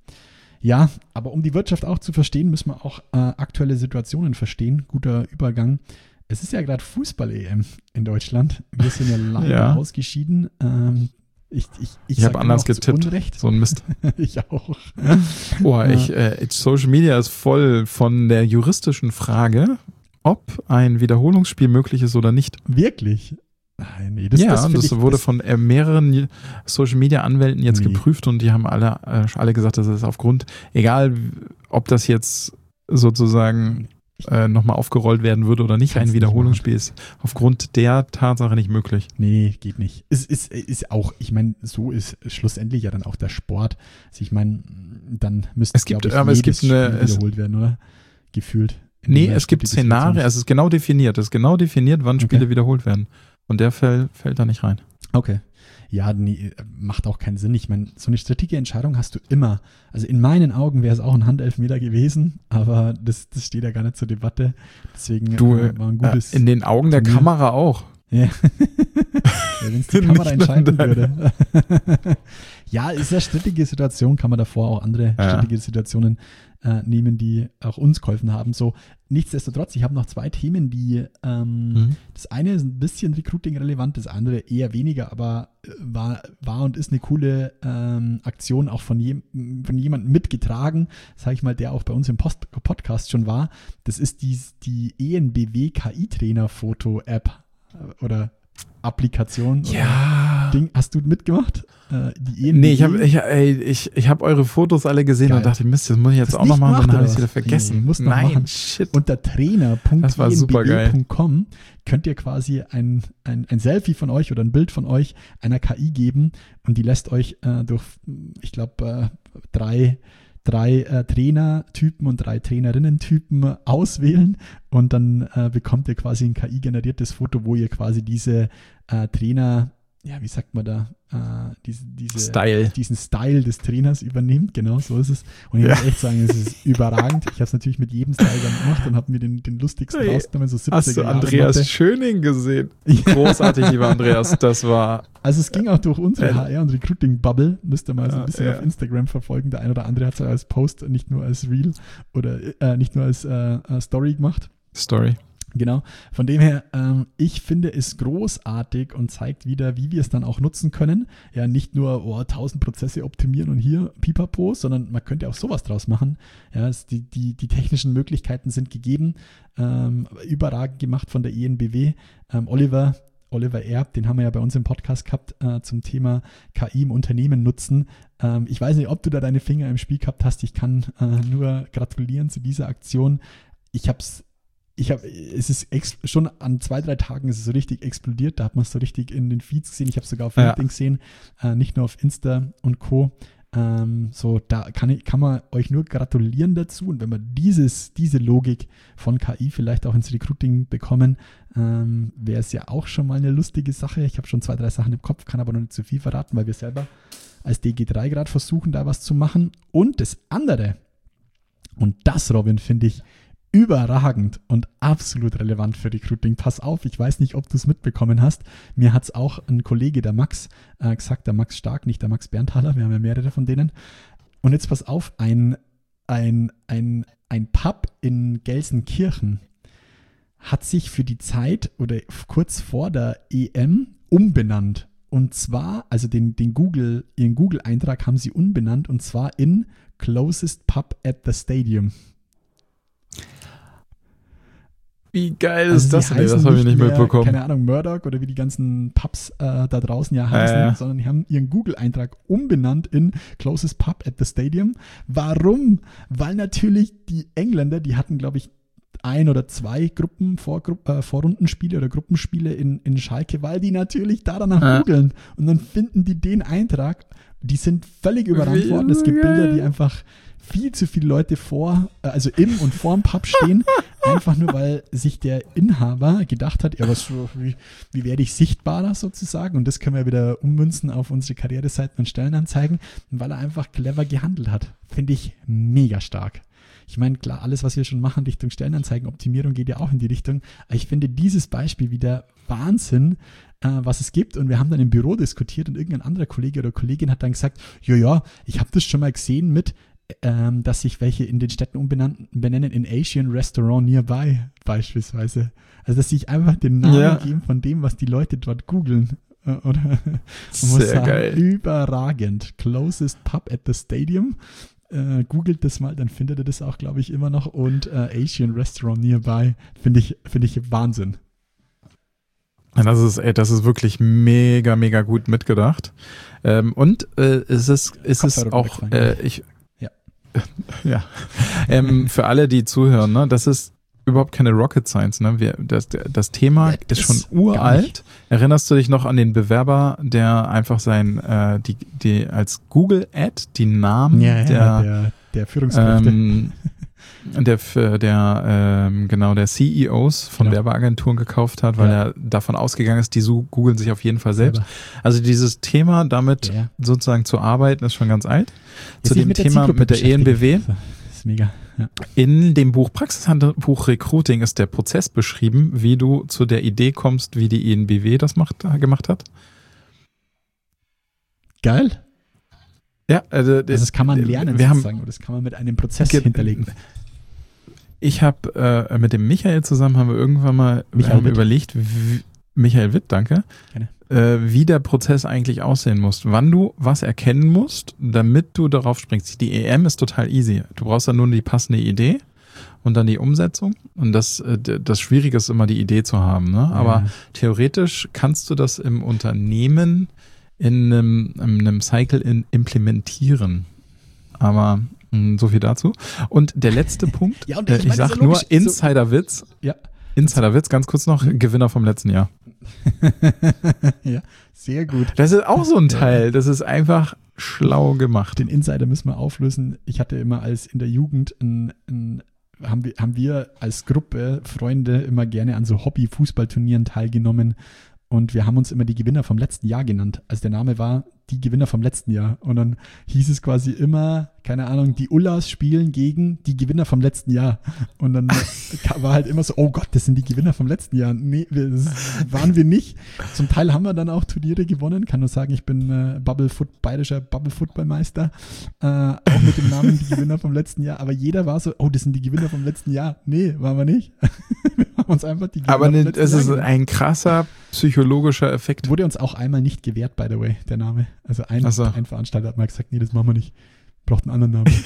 Ja, aber um die Wirtschaft auch zu verstehen, müssen wir auch äh, aktuelle Situationen verstehen. Guter Übergang. Es ist ja gerade Fußball-E M in Deutschland. Wir sind ja leider Ja. ausgeschieden. Ähm, ich ich, ich, Ich sag habe immer anders noch zu getippt. Unrecht. So ein Mist. Ich auch. Boah, ich, äh, Social Media ist voll von der juristischen Frage, ob ein Wiederholungsspiel möglich ist oder nicht. Wirklich? Nein, nee, das, ja, das, das, find ich, wurde das, von äh, mehreren Social Media Anwälten jetzt Nee. geprüft und die haben alle, äh, alle gesagt, das ist aufgrund, egal ob das jetzt sozusagen äh, nochmal aufgerollt werden würde oder nicht, Kannst ein nicht Wiederholungsspiel ist aufgrund der Tatsache nicht möglich. Nee, geht nicht. Es ist, ist auch, ich meine, so ist schlussendlich ja dann auch der Sport. Also ich meine, dann müsste Es gibt- glaub ich, aber es jedes gibt eine- Spiel es- wiederholt werden, oder? Gefühlt. In Nee, jeder es gibt Situation. Szenarien, also es ist genau definiert, es ist genau definiert, wann Okay. Spiele wiederholt werden. Und der Fall fällt da nicht rein. Okay. Ja, nee, macht auch keinen Sinn. Ich meine, so eine strittige Entscheidung hast du immer. Also in meinen Augen wäre es auch ein Handelfmeter gewesen, aber das, das steht ja gar nicht zur Debatte. Deswegen Du, äh, war ein gutes. äh, in den Augen der Turnier. Kamera auch. Ja. Ja, wenn es die Kamera Nicht nur entscheiden deine. würde. Ja, ist eine strittige Situation, kann man davor auch andere Ja. strittige Situationen äh, nehmen, die auch uns geholfen haben. So, nichtsdestotrotz, ich habe noch zwei Themen, die ähm, Mhm. das eine ist ein bisschen Recruiting-relevant, das andere eher weniger, aber äh, war, war und ist eine coole ähm, Aktion auch von, jem, von jemandem mitgetragen, sage ich mal, der auch bei uns im Post Podcast schon war. Das ist die, die E N B W K I-Trainer-Foto-App äh, oder Applikation. Ja. Oder Ding. Hast du mitgemacht? Äh, die E N B W? Nee, ich habe ich, ey, ich, ich hab eure Fotos alle gesehen Geil. und dachte, Mist, das muss ich jetzt Hast auch du noch nicht machen, dann gemacht, habe ich es oder wieder was? vergessen. Nee, musst noch Nein, machen. shit. Unter trainer Punkt Das war e n b supergeil. w Punkt com könnt ihr quasi ein, ein, ein Selfie von euch oder ein Bild von euch einer K I geben und die lässt euch äh, durch, ich glaube, äh, drei, drei äh, Trainertypen und drei Trainerinnen-Typen auswählen und dann äh, bekommt ihr quasi ein K I-generiertes Foto, wo ihr quasi diese äh, Trainer, ja, wie sagt man da, äh, diese, diese, Style. diesen Style des Trainers übernimmt, genau, so ist es. Und ich Ja. muss echt sagen, es ist überragend. Ich habe es natürlich mit jedem Style dann gemacht und habe mir den, den lustigsten Hey, rausgenommen, so siebziger Hast du Jahre Andreas Matte. Schöning gesehen? Ja. Großartig, lieber Andreas. Das war, Also es ging auch durch unsere Äh. H R- und Recruiting-Bubble, müsst ihr mal so ein Ja, bisschen ja. auf Instagram verfolgen. Der ein oder andere hat es als Post, nicht nur als Reel oder äh, nicht nur als äh, äh, Story gemacht. Story. Genau, von dem her, ähm, ich finde es großartig und zeigt wieder, wie wir es dann auch nutzen können. Ja, nicht nur oh, tausend Prozesse optimieren und hier pipapo, sondern man könnte auch sowas draus machen. Ja, es, die, die, die technischen Möglichkeiten sind gegeben, ähm, überragend gemacht von der E N B W. Ähm, Oliver, Oliver Erb, den haben wir ja bei uns im Podcast gehabt äh, zum Thema K I im Unternehmen nutzen. Ähm, ich weiß nicht, ob du da deine Finger im Spiel gehabt hast. Ich kann äh, nur gratulieren zu dieser Aktion. Ich habe es Ich habe, es ist ex, schon an zwei, drei Tagen ist es so richtig explodiert. Da hat man es so richtig in den Feeds gesehen. Ich habe es sogar auf Ja. LinkedIn gesehen, äh, nicht nur auf Insta und Co. Ähm, so, da kann, ich, kann man euch nur gratulieren dazu. Und wenn wir dieses, diese Logik von K I vielleicht auch ins Recruiting bekommen, ähm, wäre es ja auch schon mal eine lustige Sache. Ich habe schon zwei, drei Sachen im Kopf, kann aber noch nicht zu viel verraten, weil wir selber als D G drei gerade versuchen, da was zu machen. Und das andere, Und das, Robin, finde ich überragend und absolut relevant für Recruiting. Pass auf, ich weiß nicht, ob du es mitbekommen hast. Mir hat es auch ein Kollege, der Max, äh, gesagt, der Max Stark, nicht der Max Berntaler, wir haben ja mehrere von denen. Und jetzt pass auf, ein, ein, ein, ein Pub in Gelsenkirchen hat sich für die Zeit oder kurz vor der E M umbenannt. Und zwar, also den, den Google, ihren Google-Eintrag haben sie umbenannt und zwar in Closest Pub at the Stadium. Wie geil Also ist das denn? Das habe ich nicht mehr, mitbekommen. Keine Ahnung, Murdoch oder wie die ganzen Pubs äh, da draußen ja heißen, Ja, ja. sondern die haben ihren Google-Eintrag umbenannt in Closest Pub at the Stadium. Warum? Weil natürlich die Engländer, die hatten, glaube ich, ein oder zwei Gruppen, Vorgru- äh, Vorrundenspiele oder Gruppenspiele in, in Schalke, weil die natürlich da danach Ja. googeln und dann finden die den Eintrag. Die sind völlig überrannt Wie worden. Es gibt geil. Bilder, die einfach viel zu viele Leute vor, äh, also im und vorm Pub stehen, einfach nur, weil sich der Inhaber gedacht hat, ja, was, wie, wie werde ich sichtbarer sozusagen? Und das können wir wieder ummünzen auf unsere Karriereseiten und Stellenanzeigen, weil er einfach clever gehandelt hat. Finde ich mega stark. Ich meine, klar, alles, was wir schon machen Richtung Stellenanzeigenoptimierung, geht ja auch in die Richtung. Aber ich finde dieses Beispiel wieder Wahnsinn, äh, was es gibt. Und wir haben dann im Büro diskutiert und irgendein anderer Kollege oder Kollegin hat dann gesagt, ja, ja, ich habe das schon mal gesehen mit, ähm, dass sich welche in den Städten umbenennen in Asian Restaurant Nearby beispielsweise. Also, dass sich einfach den Namen Ja. geben von dem, was die Leute dort googeln. Äh, oder man Sehr muss sagen, geil. überragend. Closest Pub at the Stadium. Äh, googelt das mal, dann findet ihr das auch, glaube ich, immer noch. Und äh, Asian Restaurant Nearby finde ich, finde ich Wahnsinn. Das ist, ey, das ist wirklich mega, mega gut mitgedacht. Ähm, und äh, es ist, es ist Kopfhörer auch, wegfallen. äh, ich, Ja. ja, ähm, für alle, die zuhören, ne, das ist überhaupt keine Rocket Science. Ne? Wir, das, das Thema Ja, ist schon ist gar uralt. nicht. Erinnerst du dich noch an den Bewerber, der einfach sein, äh, die, die als Google Ad die Namen Ja, der, ja, der, der Führungskräfte. ähm, der, für- der ähm, genau der C E Os von Genau. Werbeagenturen gekauft hat, weil Ja. er davon ausgegangen ist, die so googeln sich auf jeden Fall selbst. Selber. Also dieses Thema, damit Ja. sozusagen zu arbeiten, ist schon ganz alt. Jetzt Zu sich dem mit der Thema Zielgruppe mit der E N B W. beschäftigen. Das ist mega. Ja. In dem Buch Praxishandbuch Recruiting ist der Prozess beschrieben, wie du zu der Idee kommst, wie die E N B W das macht, gemacht hat. Geil. Ja, also, Also das kann man lernen wir haben, sozusagen, oder das kann man mit einem Prozess Ge- hinterlegen. Ich habe äh, mit dem Michael zusammen haben wir irgendwann mal Michael ähm, Witt. überlegt, wie, Michael Witt, danke, Gerne. äh, wie der Prozess eigentlich aussehen muss, wann du was erkennen musst, damit du darauf springst. Die E M ist total easy. Du brauchst dann nur die passende Idee und dann die Umsetzung. Und das, äh, d- das Schwierige ist immer die Idee zu haben. Ne? Aber Ja. theoretisch kannst du das im Unternehmen in einem, in einem Cycle in, implementieren. Aber mh, so viel dazu. Und der letzte Punkt, Ja, und äh, ich ich, meine, das sag ist nur logisch. So- Insider-Witz. Ja. Insider-Witz, ganz kurz noch, Gewinner vom letzten Jahr. Ja, sehr gut. Das ist auch so ein Teil, das ist einfach schlau gemacht. Den Insider müssen wir auflösen. Ich hatte immer als in der Jugend ein, ein haben wir, haben wir als Gruppe Freunde immer gerne an so Hobby-Fußballturnieren teilgenommen und wir haben uns immer die Gewinner vom letzten Jahr genannt. Also der Name war die Gewinner vom letzten Jahr und dann hieß es quasi immer, keine Ahnung, die Ullas spielen gegen die Gewinner vom letzten Jahr und dann war halt immer so, oh Gott, das sind die Gewinner vom letzten Jahr. Nee, wir, das waren wir nicht. Zum Teil haben wir dann auch Turniere gewonnen. Kann nur sagen, ich bin äh, Bubble Foot, bayerischer Bubble-Football-Meister, äh, auch mit dem Namen die Gewinner vom letzten Jahr. Aber jeder war so, oh, das sind die Gewinner vom letzten Jahr. Nee, waren wir nicht. Wir haben uns einfach die Gewinner Aber vom ne, letzten es Jahr ist genannt. ein krasser psychologischer Effekt. Wurde uns auch einmal nicht gewährt, by the way, der Name. Also ein, Ach so. ein Veranstalter hat mal gesagt, nee, das machen wir nicht. Braucht einen anderen Namen.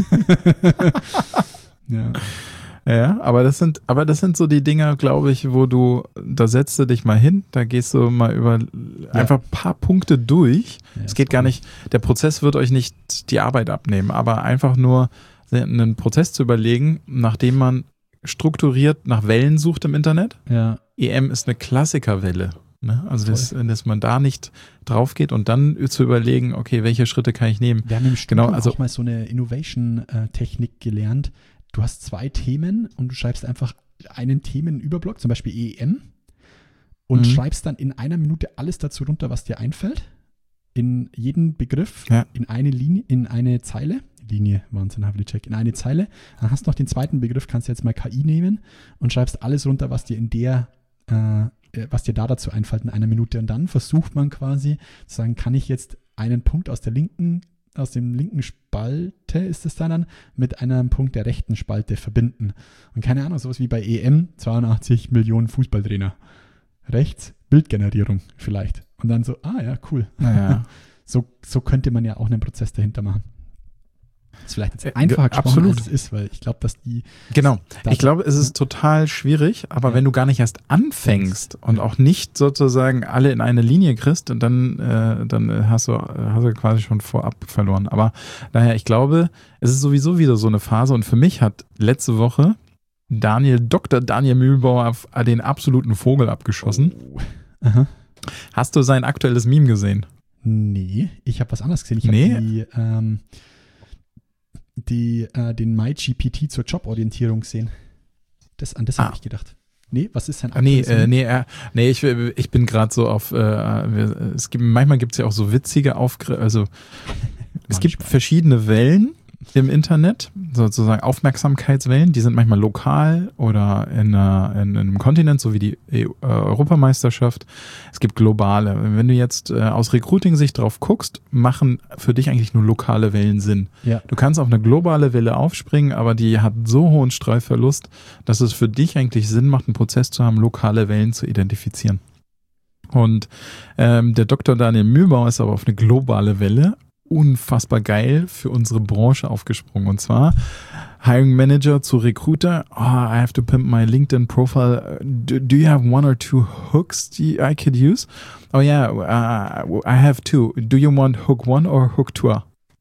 Ja. Ja, aber das sind, aber das sind so die Dinger, glaube ich, wo du, da setzt du dich mal hin, da gehst du mal über einfach ein paar Punkte durch. Ja, es ist geht gar cool. nicht, der Prozess wird euch nicht die Arbeit abnehmen, aber einfach nur einen Prozess zu überlegen, nachdem man strukturiert nach Wellen sucht im Internet. Ja. E M ist eine Klassikerwelle. Ne? Also, das, dass man da nicht drauf geht und dann zu überlegen, okay, welche Schritte kann ich nehmen? Wir haben im Studium Genau, also- auch mal so eine Innovation-Technik gelernt. Du hast zwei Themen und du schreibst einfach einen Themenüberblock, zum Beispiel E M, und Mhm. schreibst dann in einer Minute alles dazu runter, was dir einfällt. In jeden Begriff, Ja. in eine Linie, in eine Zeile, Linie, Wahnsinn, Havlicek, in eine Zeile. Dann hast du noch den zweiten Begriff, kannst du jetzt mal K I nehmen und schreibst alles runter, was dir in der, äh, was dir da dazu einfällt in einer Minute. Und dann versucht man quasi zu sagen, kann ich jetzt einen Punkt aus der linken, aus dem linken Spalte, ist es dann, mit einem Punkt der rechten Spalte verbinden. Und keine Ahnung, sowas wie bei E M, zweiundachtzig Millionen Fußballtrainer. Rechts, Bildgenerierung vielleicht. Und dann so, ah ja, cool. Naja. So, so könnte man ja auch einen Prozess dahinter machen. Das ist vielleicht jetzt einfacher gesprochen, absolut. als es ist, weil ich glaube, dass die... Genau. Da- Ich glaube, es ist total schwierig, aber Ja. wenn du gar nicht erst anfängst und auch nicht sozusagen alle in eine Linie kriegst, dann, äh, dann hast du, hast du quasi schon vorab verloren. Aber daher, ich glaube, es ist sowieso wieder so eine Phase und für mich hat letzte Woche Daniel, Doktor Daniel Mühlbauer auf den absoluten Vogel abgeschossen. Oh. Aha. Hast du sein aktuelles Meme gesehen? Nee, ich habe was anderes gesehen. Ich habe Nee. die, ähm, die, äh, den MyGPT zur Joborientierung gesehen. Das, an das Ah. habe ich gedacht. Nee, was ist sein Ah, nee, aktuelles äh, Meme? nee, äh, nee, ich, ich bin gerade so auf, äh, wir- es gibt, manchmal gibt es ja auch so witzige Aufgriff, also es gibt Manchmal. verschiedene Wellen im Internet, sozusagen Aufmerksamkeitswellen, die sind manchmal lokal oder in, einer, in einem Kontinent, so wie die E U, äh, Europameisterschaft. Es gibt globale. Wenn du jetzt äh, aus Recruiting-Sicht drauf guckst, machen für dich eigentlich nur lokale Wellen Sinn. Ja. Du kannst auf eine globale Welle aufspringen, aber die hat so hohen Streuverlust, dass es für dich eigentlich Sinn macht, einen Prozess zu haben, lokale Wellen zu identifizieren. Und ähm, der Doktor Daniel Mühlbauer ist aber auf eine globale Welle unfassbar geil für unsere Branche aufgesprungen. Und zwar Hiring Manager zu Recruiter. Oh, I have to pimp my LinkedIn profile. Do, do you have one or two hooks I could use? Oh yeah, uh, I have two. Do you want hook one or hook two?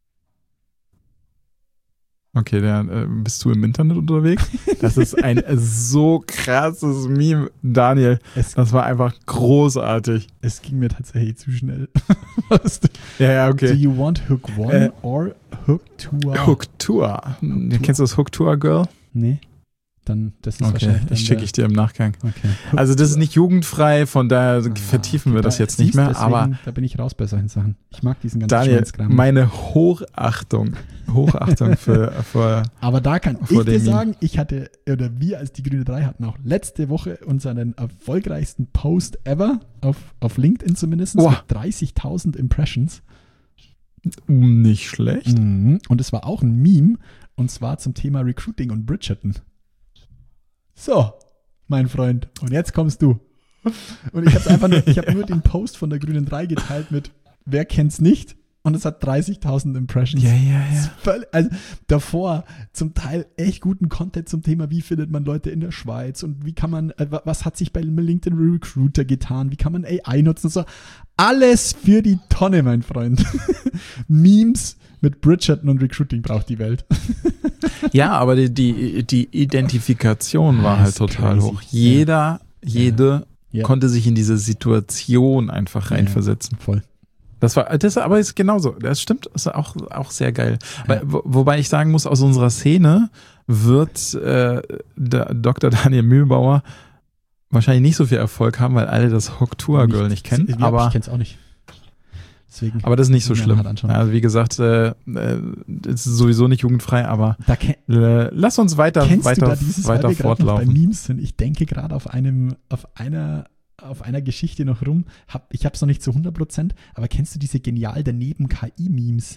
Okay, dann äh, bist du im Internet unterwegs? Das ist ein so krasses Meme, Daniel. Es, Das war einfach großartig. es ging mir tatsächlich zu schnell. Was? Ja, ja, Do okay. you want Hook One Äh, or Hook Two? Hook Tour. Kennst du das Hook Tour Girl? Nee, dann, das ist Okay, wahrscheinlich dann ich schicke der- ich dir im Nachgang. Okay. Also das ist nicht jugendfrei, von daher vertiefen wir das Da- jetzt nicht siehst, mehr, deswegen, aber da bin ich raus bei solchen Sachen. Ich mag diesen ganzen Daniel, Schweinskram. meine Hochachtung, Hochachtung für, für Aber da kann Vor ich dir dem Meme. sagen, ich hatte, oder wir als die Grüne drei hatten auch letzte Woche unseren erfolgreichsten Post ever, auf, auf LinkedIn zumindest, Boah. mit dreißigtausend Impressions. nicht schlecht. Mhm. Und es war auch ein Meme, und zwar zum Thema Recruiting und Bridgerton. So, mein Freund, und jetzt kommst du. Und ich habe einfach nur, ich habe nur den Post von der Grünen drei geteilt mit, wer kennt's nicht? Und es hat dreißigtausend Impressions. Ja, ja, ja. Völl- Also davor zum Teil echt guten Content zum Thema, wie findet man Leute in der Schweiz und wie kann man, äh, wa- was hat sich bei LinkedIn Recruiter getan, wie kann man A I nutzen, so. Alles für die Tonne, mein Freund. Memes mit Bridgerton und Recruiting braucht die Welt. Ja, aber die, die, die Identifikation war Ah, halt ist total crazy. hoch. Jeder, jede Ja. konnte sich in diese Situation einfach reinversetzen. Voll. Das war, das aber ist genauso. Das stimmt, ist auch, auch sehr geil. Weil, wo, wobei ich sagen muss, aus unserer Szene wird äh, der Doktor Daniel Mühlbauer wahrscheinlich nicht so viel Erfolg haben, weil alle das Hook Tour Girl nicht kennen. Ja, aber, ich kenn's auch nicht. Deswegen. aber das ist nicht so muss ich mir schlimm. halt anschauen. Also wie gesagt, äh, äh, es ist sowieso nicht jugendfrei, aber Da ke äh, lass uns weiter, kennst weiter, du da dieses, weiter weil wir gerade noch bei fortlaufen. Memes sind? Ich denke gerade auf einem, auf einer, auf einer Geschichte noch rum. Hab, ich habe es noch nicht zu hundert Prozent, aber kennst du diese genial daneben K I-Memes?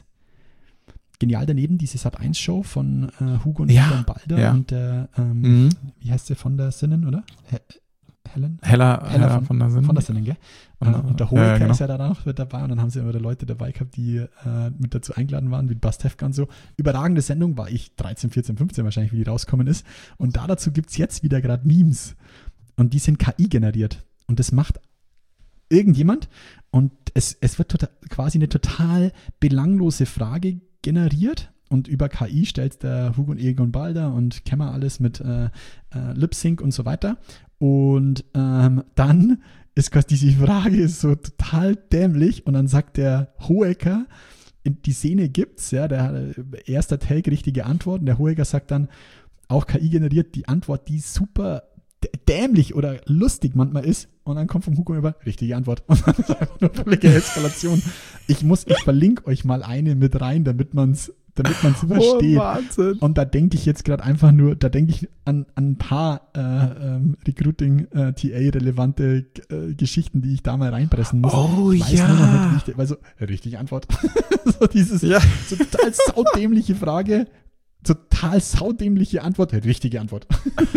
Genial daneben, diese Sat eins Show von äh, Hugo und Ja, Julian Balder ja. und der, ähm, Mhm. wie heißt der von der Sinnen, oder? He Helen? Heller, Heller Heller von, von der Sinn. Von der Sinnen, gell? Von Äh, der- und der ja, Hohecker ja, genau. ist ja da noch mit dabei und dann haben sie immer wieder Leute dabei gehabt, die äh, mit dazu eingeladen waren, wie Bastefka und so. Überragende Sendung, war ich dreizehn, vierzehn, fünfzehn wahrscheinlich, wie die rauskommen ist. Und da dazu gibt es jetzt wieder gerade Memes. Und die sind K I generiert. Und das macht irgendjemand und es, es wird total, quasi eine total belanglose Frage generiert. Und über K I stellt der Hugo und Egon Balder und Kemmer alles mit äh, äh, Lip-Sync und so weiter. Und ähm, dann ist quasi diese Frage ist so total dämlich und dann sagt der Hohecker, in die Szene gibt's, ja, der äh, erster Take, richtige Antwort und der Hohecker sagt dann, auch K I generiert die Antwort, die super d- dämlich oder lustig manchmal ist und dann kommt vom Hugo über, richtige Antwort und dann ist einfach nur völlige Eskalation. Ich muss, ich verlinke euch mal eine mit rein, damit man es damit man es Oh, versteht. Wahnsinn. Und da denke ich jetzt gerade einfach nur, da denke ich an, an ein paar äh, ähm, Recruiting-T A-relevante äh, Geschichten, die ich da mal reinpressen muss. Oh, ich weiß ja. nur noch nicht richtig, weil so, richtige Antwort. so dieses Ja. so total saudämliche Frage, total saudämliche Antwort, richtige Antwort.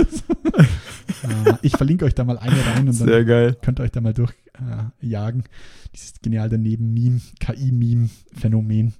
äh, ich verlinke euch da mal eine rein und dann Sehr geil. könnt ihr euch da mal durchjagen. Äh, jagen. Dieses genial daneben Meme, K I-Meme-Phänomen.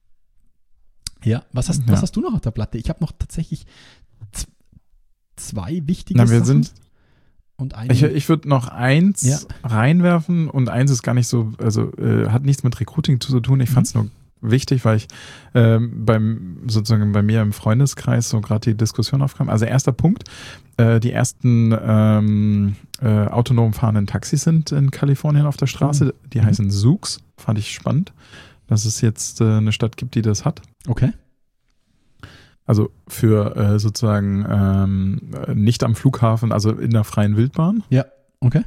Ja, was hast, Ja. was hast du noch auf der Platte? Ich habe noch tatsächlich z- zwei wichtige Na, wir Sachen sind, und eine. ich ich würde noch eins Ja. reinwerfen und eins ist gar nicht so, also äh, hat nichts mit Recruiting zu tun. Ich Mhm. fand es nur wichtig, weil ich ähm, beim sozusagen bei mir im Freundeskreis so gerade die Diskussion aufkam. Also erster Punkt, äh, die ersten ähm, äh, autonom fahrenden Taxis sind in Kalifornien auf der Straße. Die Mhm. heißen Zoox, fand ich spannend, dass es jetzt äh, eine Stadt gibt, die das hat. Okay. Also für äh, sozusagen ähm, nicht am Flughafen, also in der freien Wildbahn. Ja, okay.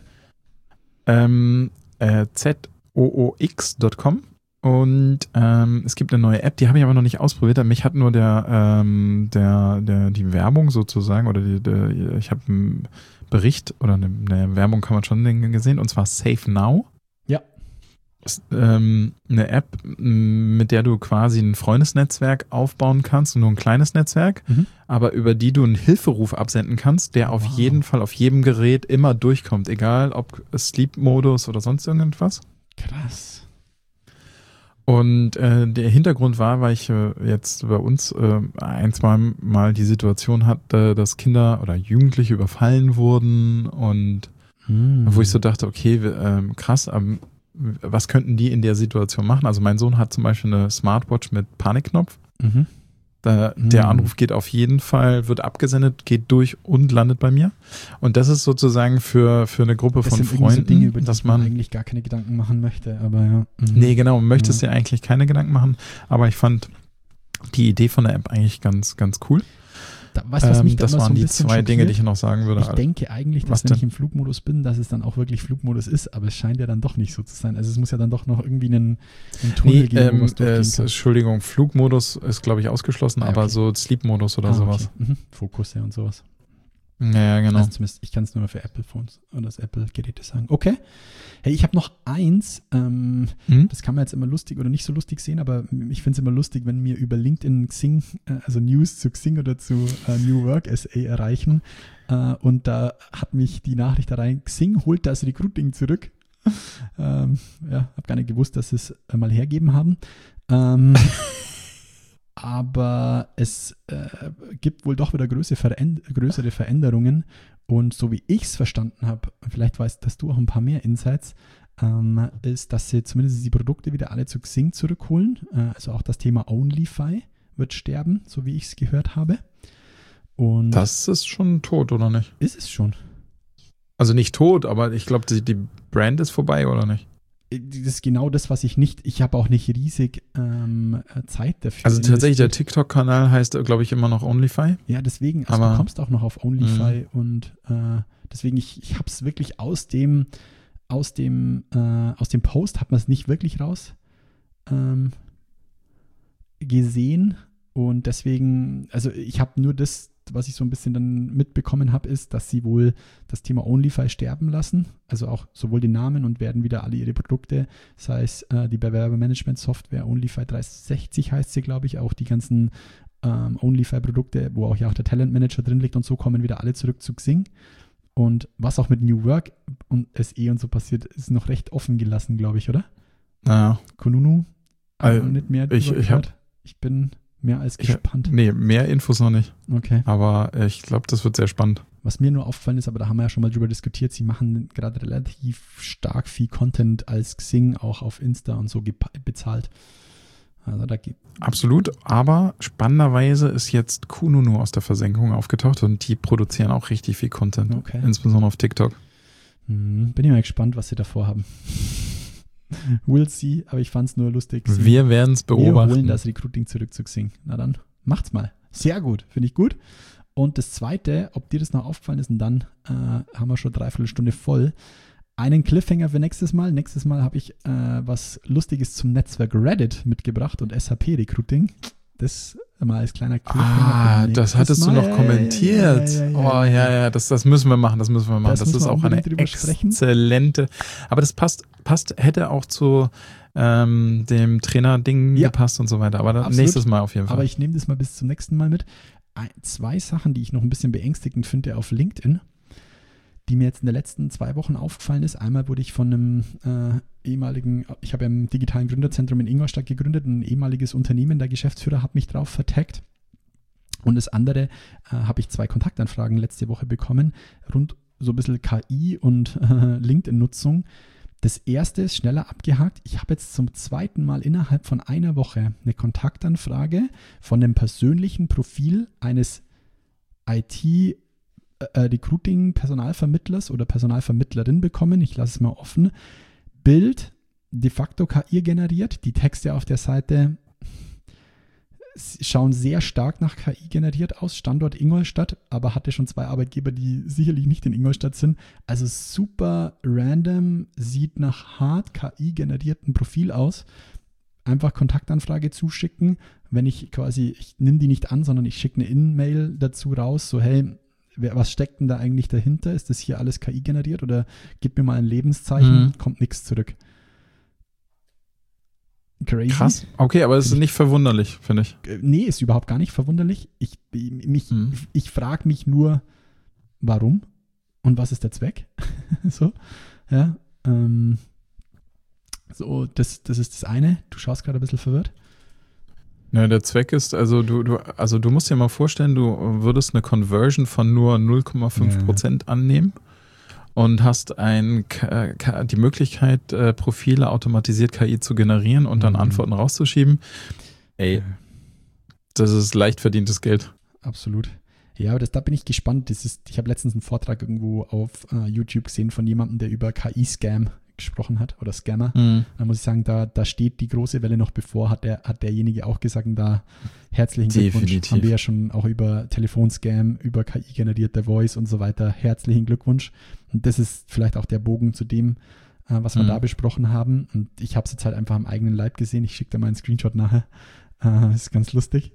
Ähm, äh, Z O O X Punkt com und ähm, es gibt eine neue App, die habe ich aber noch nicht ausprobiert. Mich hat nur der, ähm, der, der die Werbung sozusagen oder die, der, ich habe einen Bericht oder eine, eine Werbung kann man schon gesehen und zwar Save Now. Ja. Ist, ähm, eine App, m, mit der du quasi ein Freundesnetzwerk aufbauen kannst, nur ein kleines Netzwerk, Mhm. aber über die du einen Hilferuf absenden kannst, der auf Wow. jeden Fall auf jedem Gerät immer durchkommt, egal ob Sleep-Modus oder sonst irgendwas. Krass. Und äh, der Hintergrund war, weil ich äh, jetzt bei uns äh, ein, zwei Mal die Situation hatte, dass Kinder oder Jugendliche überfallen wurden und Hm. wo ich so dachte, okay, wir, ähm, krass, ähm, was könnten die in der Situation machen? Also mein Sohn hat zum Beispiel eine Smartwatch mit Panikknopf. Mhm. Da, Mhm. Der Anruf geht auf jeden Fall, wird abgesendet, geht durch und landet bei mir. Und das ist sozusagen für, für eine Gruppe Das von sind irgendwie so Freunden, Dinge, über die dass man man eigentlich gar keine Gedanken machen möchte, aber ja. Mhm. Nee, genau, man möchte es Ja. ja eigentlich keine Gedanken machen, aber ich fand die Idee von der App eigentlich ganz, ganz cool. Da, weißt du, was Ähm, mich da das immer so waren ein die bisschen zwei Dinge, die schockiert? ich noch sagen würde. Ich denke eigentlich, dass Was wenn denn? ich im Flugmodus bin, dass es dann auch wirklich Flugmodus ist, aber es scheint ja dann doch nicht so zu sein. Also es muss ja dann doch noch irgendwie einen, einen Tunnel Nee, geben, wo ähm, was durchgehen es, kann. Entschuldigung, Flugmodus ist, glaube ich, ausgeschlossen, Ah, aber okay. so Sleep-Modus oder Ah, sowas. okay. Mhm. Fokus ja und sowas. Ja, ja, genau. Also zumindest, ich kann es nur mal für Apple-Phones oder das Apple-Geräte sagen. Okay. Hey, ich habe noch eins, ähm, Hm? das kann man jetzt immer lustig oder nicht so lustig sehen, aber ich finde es immer lustig, wenn mir über LinkedIn Xing, äh, also News zu Xing oder zu äh, New Work S A erreichen. Äh, und da hat mich die Nachricht da rein, Xing holt das Recruiting zurück. ähm, ja, habe gar nicht gewusst, dass sie es äh, mal hergeben haben. Ähm, aber es äh, gibt wohl doch wieder größere, Veränd- größere Veränderungen. Und so wie ich es verstanden habe, vielleicht weißt dass du auch ein paar mehr Insights, ähm, ist, dass sie zumindest die Produkte wieder alle zu Xing zurückholen. Äh, also auch das Thema OnlyFi wird sterben, so wie ich es gehört habe. Und Das ist schon tot, oder nicht? ist es schon. Also nicht tot, aber ich glaube, die, die Brand ist vorbei, oder nicht? Das ist genau das, was ich nicht, ich habe auch nicht riesig ähm, Zeit dafür. Also tatsächlich, der investiert. TikTok-Kanal heißt, glaube ich, immer noch OnlyFi. Ja, deswegen, also Aber- du kommst auch noch auf OnlyFi und äh, deswegen, ich, ich habe es wirklich aus dem, aus dem, äh, aus dem Post hat man es nicht wirklich raus ähm, gesehen und deswegen, also ich habe nur das, was ich so ein bisschen dann mitbekommen habe, ist, dass sie wohl das Thema OnlyFi sterben lassen, also auch sowohl den Namen und werden wieder alle ihre Produkte, sei es äh, die Bewerbermanagement-Software OnlyFi dreihundertsechzig heißt sie, glaube ich, auch die ganzen ähm, OnlyFi-Produkte, wo auch ja auch der Talentmanager drin liegt und so, kommen wieder alle zurück zu Xing. Und was auch mit New Work und S E und so passiert, ist noch recht offen gelassen, glaube ich, oder? Naja. Kununu? Also, Äh, nicht mehr ich- drüber ich hab- gehört? Ich bin mehr als Ich- gespannt. Nee, mehr Infos noch nicht. Okay. Aber äh, ich glaube, das wird sehr spannend. Was mir nur aufgefallen ist, aber da haben wir ja schon mal drüber diskutiert, sie machen gerade relativ stark viel Content als Xing auch auf Insta und so gepa- bezahlt. Also da gibt Absolut, aber spannenderweise ist jetzt Kununu aus der Versenkung aufgetaucht und die produzieren auch richtig viel Content. Okay. Insbesondere auf TikTok. hm, bin ich mal gespannt, was sie davor haben. We'll see, aber ich fand es nur lustig. Sie- Wir werden es Wir beobachten. holen das Recruiting zurück zu Xing. Na dann, macht's mal. Sehr gut, finde ich gut. Und das Zweite, ob dir das noch aufgefallen ist, und dann äh, haben wir schon dreiviertel Stunde voll. Einen Cliffhanger für nächstes Mal. Nächstes Mal habe ich äh, was Lustiges zum Netzwerk Reddit mitgebracht und S A P-Recruiting. Das mal als kleiner Clip. Ah, das hattest du noch kommentiert. Ja, ja, ja, oh ja, ja, das, das müssen wir machen, das müssen wir machen. Das, das ist auch eine exzellente, aber das passt, passt, hätte auch zu ähm, dem Trainer-Ding ja. gepasst und so weiter. Aber dann nächstes Mal auf jeden Fall. Aber ich nehme das mal bis zum nächsten Mal mit. Ein, zwei Sachen, die ich noch ein bisschen beängstigend finde auf LinkedIn, die mir jetzt in den letzten zwei Wochen aufgefallen ist. Einmal wurde ich von einem äh, ehemaligen, ich habe ja im digitalen Gründerzentrum in Ingolstadt gegründet, ein ehemaliges Unternehmen, der Geschäftsführer hat mich drauf vertaggt. Und das andere, äh, habe ich zwei Kontaktanfragen letzte Woche bekommen, rund so ein bisschen K I und äh, LinkedIn-Nutzung. Das erste ist schneller abgehakt. Ich habe jetzt zum zweiten Mal innerhalb von einer Woche eine Kontaktanfrage von dem persönlichen Profil eines I T- Recruiting-Personalvermittlers oder Personalvermittlerin bekommen. Ich lasse es mal offen. Bild, de facto K I generiert. Die Texte auf der Seite schauen sehr stark nach K I generiert aus. Standort Ingolstadt, aber hatte schon zwei Arbeitgeber, die sicherlich nicht in Ingolstadt sind. Also super random, sieht nach hart K I generierten Profil aus. Einfach Kontaktanfrage zuschicken. Wenn ich quasi, ich nehme die nicht an, sondern ich schicke eine In-Mail dazu raus, so hey, was steckt denn da eigentlich dahinter? Ist das hier alles K I generiert oder gib mir mal ein Lebenszeichen, mhm. kommt nichts zurück. Crazy. Krass. Okay, aber es ist nicht verwunderlich, finde ich. Nee, ist überhaupt gar nicht verwunderlich. Ich, mich, mhm. ich, ich frage mich nur, warum und was ist der Zweck? so, ja. Ähm, so, das, das ist das eine. Du schaust gerade ein bisschen verwirrt. Ja, der Zweck ist, also du, du, also du musst dir mal vorstellen, du würdest eine Conversion von nur null Komma fünf ja. Prozent annehmen und hast ein, die Möglichkeit, Profile automatisiert K I zu generieren und dann mhm. Antworten rauszuschieben. Ey, das ist leicht verdientes Geld. Absolut. Ja, aber das, da bin ich gespannt. Das ist, ich habe letztens einen Vortrag irgendwo auf uh, YouTube gesehen von jemandem, der über K I-Scam gesprochen hat oder Scammer. Mhm. Da muss ich sagen, da, da steht die große Welle noch bevor, hat, der, hat derjenige auch gesagt, und da herzlichen Glückwunsch. Definitiv. Haben wir ja schon auch über Telefonscam, über K I generierte Voice und so weiter. Herzlichen Glückwunsch. Und das ist vielleicht auch der Bogen zu dem, äh, was wir mhm. da besprochen haben. Und ich habe es jetzt halt einfach am eigenen Leib gesehen. Ich schicke dir mal einen Screenshot nachher. Äh, das ist ganz lustig.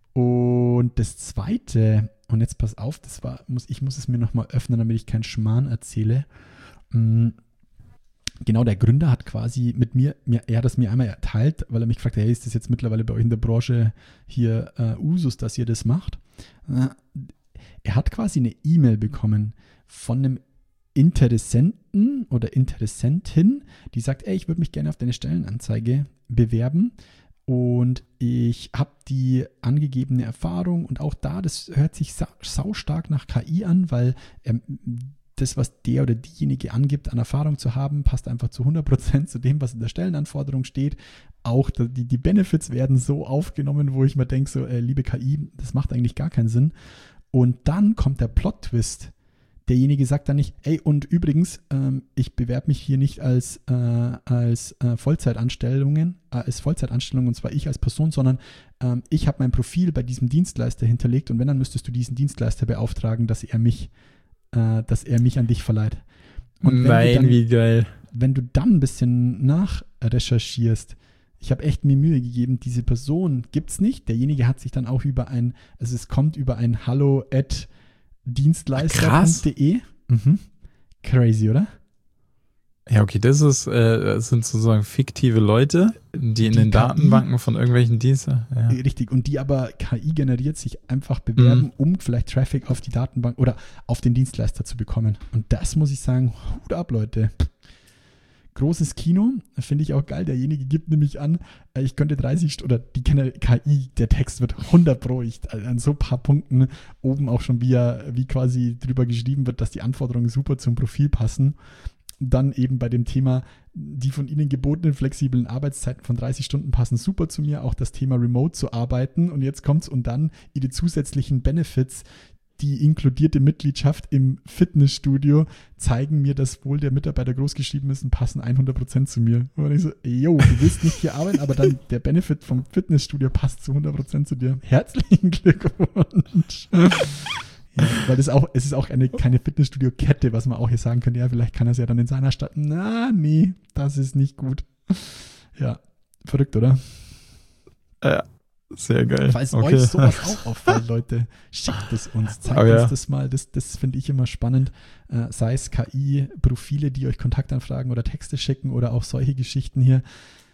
Und das Zweite, und jetzt pass auf, das war, muss, ich muss es mir nochmal öffnen, damit ich keinen Schmarrn erzähle. Mhm. Genau, der Gründer hat quasi mit mir, mir, er hat das mir einmal erteilt, weil er mich gefragt hat, hey, ist das jetzt mittlerweile bei euch in der Branche hier äh, Usus, dass ihr das macht? Äh, er hat quasi eine E-Mail bekommen von einem Interessenten oder Interessentin, die sagt, ey, ich würde mich gerne auf deine Stellenanzeige bewerben und ich habe die angegebene Erfahrung und auch da, das hört sich sa- saustark nach K I an, weil er das, was der oder diejenige angibt, an Erfahrung zu haben, passt einfach zu hundert Prozent zu dem, was in der Stellenanforderung steht. Auch die, die Benefits werden so aufgenommen, wo ich mir denke, so, äh, liebe K I, das macht eigentlich gar keinen Sinn. Und dann kommt der Plot-Twist. Derjenige sagt dann nicht, ey, und übrigens, ähm, ich bewerbe mich hier nicht als, äh, als äh, Vollzeitanstellungen, äh, als Vollzeitanstellung, und zwar ich als Person, sondern ähm, ich habe mein Profil bei diesem Dienstleister hinterlegt und wenn, dann müsstest du diesen Dienstleister beauftragen, dass er mich dass er mich an dich verleiht. Und Nein, dann, wie geil. Wenn du dann ein bisschen nachrecherchierst, ich habe echt mir Mühe gegeben, diese Person gibt es nicht. Derjenige hat sich dann auch über ein, also es kommt über ein hallo at dienstleister punkt de. Mhm. Crazy, oder? Ja, okay, das ist, äh, das sind sozusagen fiktive Leute, die, die in den K I, Datenbanken von irgendwelchen Diensten. Ja. Richtig, und die aber K I generiert sich einfach bewerben, mhm. um vielleicht Traffic auf die Datenbank oder auf den Dienstleister zu bekommen. Und das muss ich sagen, Hut ab, Leute. Großes Kino, finde ich auch geil. Derjenige gibt nämlich an, ich könnte dreißig, oder die K I, der Text wird hundert Pro, ich, an so ein paar Punkten oben auch schon, wie, er, wie quasi drüber geschrieben wird, dass die Anforderungen super zum Profil passen. Dann eben bei dem Thema, die von Ihnen gebotenen flexiblen Arbeitszeiten von dreißig Stunden passen super zu mir, auch das Thema Remote zu arbeiten. Und jetzt kommt's und dann Ihre zusätzlichen Benefits, die inkludierte Mitgliedschaft im Fitnessstudio, zeigen mir, dass wohl der Mitarbeiter großgeschrieben ist und passen hundert Prozent zu mir. Und ich so, yo, du willst nicht hier arbeiten, aber dann der Benefit vom Fitnessstudio passt zu hundert Prozent zu dir. Herzlichen Glückwunsch. Ja, weil das auch, es ist auch eine, keine Fitnessstudio-Kette, was man auch hier sagen könnte, ja, vielleicht kann er es ja dann in seiner Stadt, na, nee, das ist nicht gut. Ja, verrückt, oder? Ja, Sehr geil. Falls okay. euch sowas auch auffällt, Leute, schickt es uns. Zeigt oh, uns ja. das mal. Das, das finde ich immer spannend. Äh, sei es K I-Profile, die euch Kontaktanfragen oder Texte schicken oder auch solche Geschichten hier.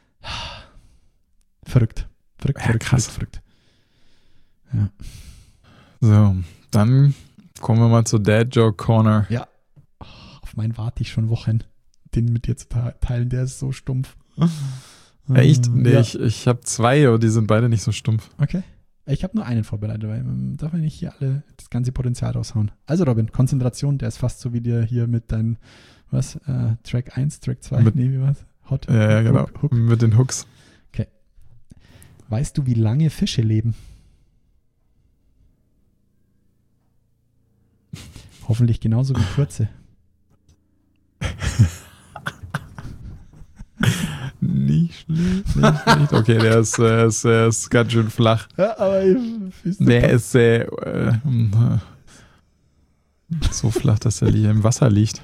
Verrückt. Verrückt, Ja, verrückt, krass. verrückt, verrückt. Ja. So, dann kommen wir mal zur Dad Joke Corner. Ja. Oh, auf meinen warte ich schon Wochen, den mit dir zu teilen. Der ist so stumpf. Echt? Ähm, Nee, ja. ich, ich habe zwei, aber die sind beide nicht so stumpf. Okay. Ich habe nur einen vorbereitet, weil man darf ja nicht hier alle das ganze Potenzial raushauen. Also Robin, Konzentration, der ist fast so wie dir hier mit deinem, was, äh, Track eins, Track zwei, Mit- nee, wie was? Hot? Ja, ja, genau. Hook, Hook. Mit den Hooks. Weißt du, wie lange Fische leben? Hoffentlich genauso wie kurze. Nicht schlecht, nicht schlecht. Okay, der ist, äh, ist, äh, ist ganz schön flach. Ja, aber Der ist äh, äh, äh, so flach, dass er li- im Wasser liegt.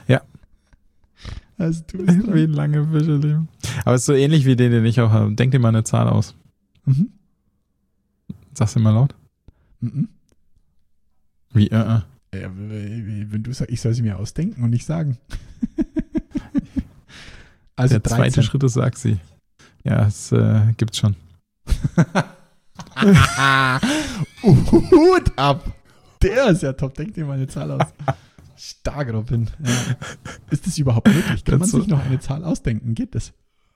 Also du bist Wie dran. lange Fische leben. Aber es ist so ähnlich wie den, den ich auch habe. Denk dir mal eine Zahl aus. Mhm. Sag's dir mal laut. Mhm. Wie, äh, äh. Ja, wenn du sagst, ich soll sie mir ausdenken und nicht sagen. Also Der zweite dreizehn. Schritt ist, sag sie. Ja, es äh, gibt's schon. Hut ab! Der ist ja top. Denk dir mal eine Zahl aus. Stark, Robin. Ja. Ist das überhaupt möglich? Kann man Kannst du- sich noch eine Zahl ausdenken? Geht das?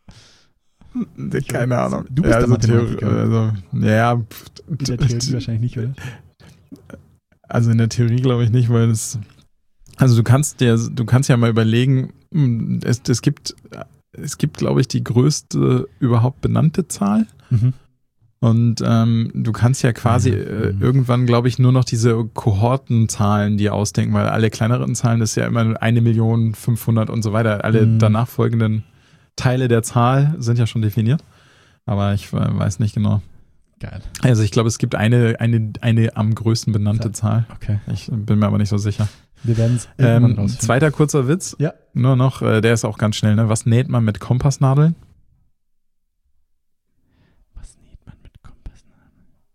Keine Ahnung. Du bist ja, der also Theor- Mathematiker. Also, ja, pff, In der Theorie wahrscheinlich nicht, oder? also in der Theorie glaube ich nicht, weil es, also du kannst dir, du kannst ja mal überlegen, hm, es, es gibt, es gibt glaube ich die größte überhaupt benannte Zahl. Mhm. Und ähm, du kannst ja quasi äh, irgendwann, glaube ich, nur noch diese Kohortenzahlen dir ausdenken, weil alle kleineren Zahlen, das ist ja immer eine Million fünfhundert und so weiter. Alle Mhm. danach folgenden Teile der Zahl sind ja schon definiert. Aber ich äh, weiß nicht genau. Geil. Also ich glaube, es gibt eine, eine, eine am größten benannte Zahl. Okay. Ich bin mir aber nicht so sicher. Wir werden es irgendwann Ähm, rausfinden. zweiter kurzer Witz. Ja. Nur noch, äh, der ist auch ganz schnell. Ne? Was näht man mit Kompassnadeln? Was näht man mit Kompassnadeln?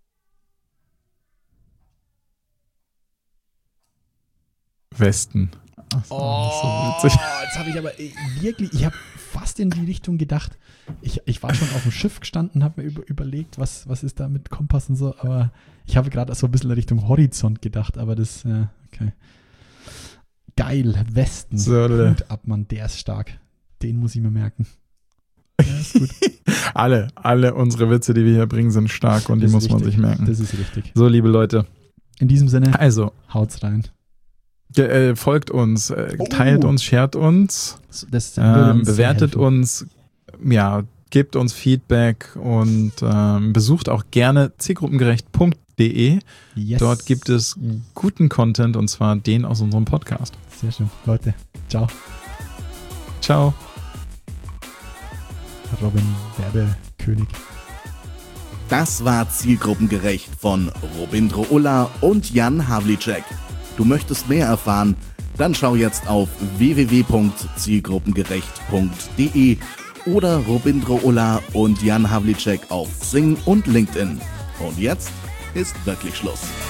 Westen. Ach, das war nicht so witzig. jetzt habe ich aber äh, wirklich, ich habe fast in die Richtung gedacht. Ich, ich war schon auf dem Schiff gestanden, habe mir über, überlegt, was, was ist da mit Kompass und so, aber ich habe gerade so ein bisschen in Richtung Horizont gedacht, aber das, ja, okay. Geil, Westen. So, le. Hut ab, Mann, der ist stark. Den muss ich mir merken. Der ist gut. Alle, alle unsere Witze, die wir hier bringen, sind stark und Das die ist muss man richtig. sich merken. Das ist richtig. So, liebe Leute. In diesem Sinne, Also, haut's rein. ge- äh, folgt uns, äh, Oh. teilt uns, shared uns, Das würde ähm, uns sehr bewertet helfen. uns, ja, gebt uns Feedback und ähm, besucht auch gerne zielgruppengerecht punkt de. Yes. Dort gibt es guten Content und zwar den aus unserem Podcast. Sehr schön. Leute, ciao. Ciao. Robin Werbekönig. Das war Zielgruppengerecht von Robindro Ulla und Jan Havlicek. Du möchtest mehr erfahren? Dann schau jetzt auf w w w punkt zielgruppengerecht punkt de oder Robindro Ulla und Jan Havlicek auf Xing und LinkedIn. Und jetzt ist wirklich Schluss.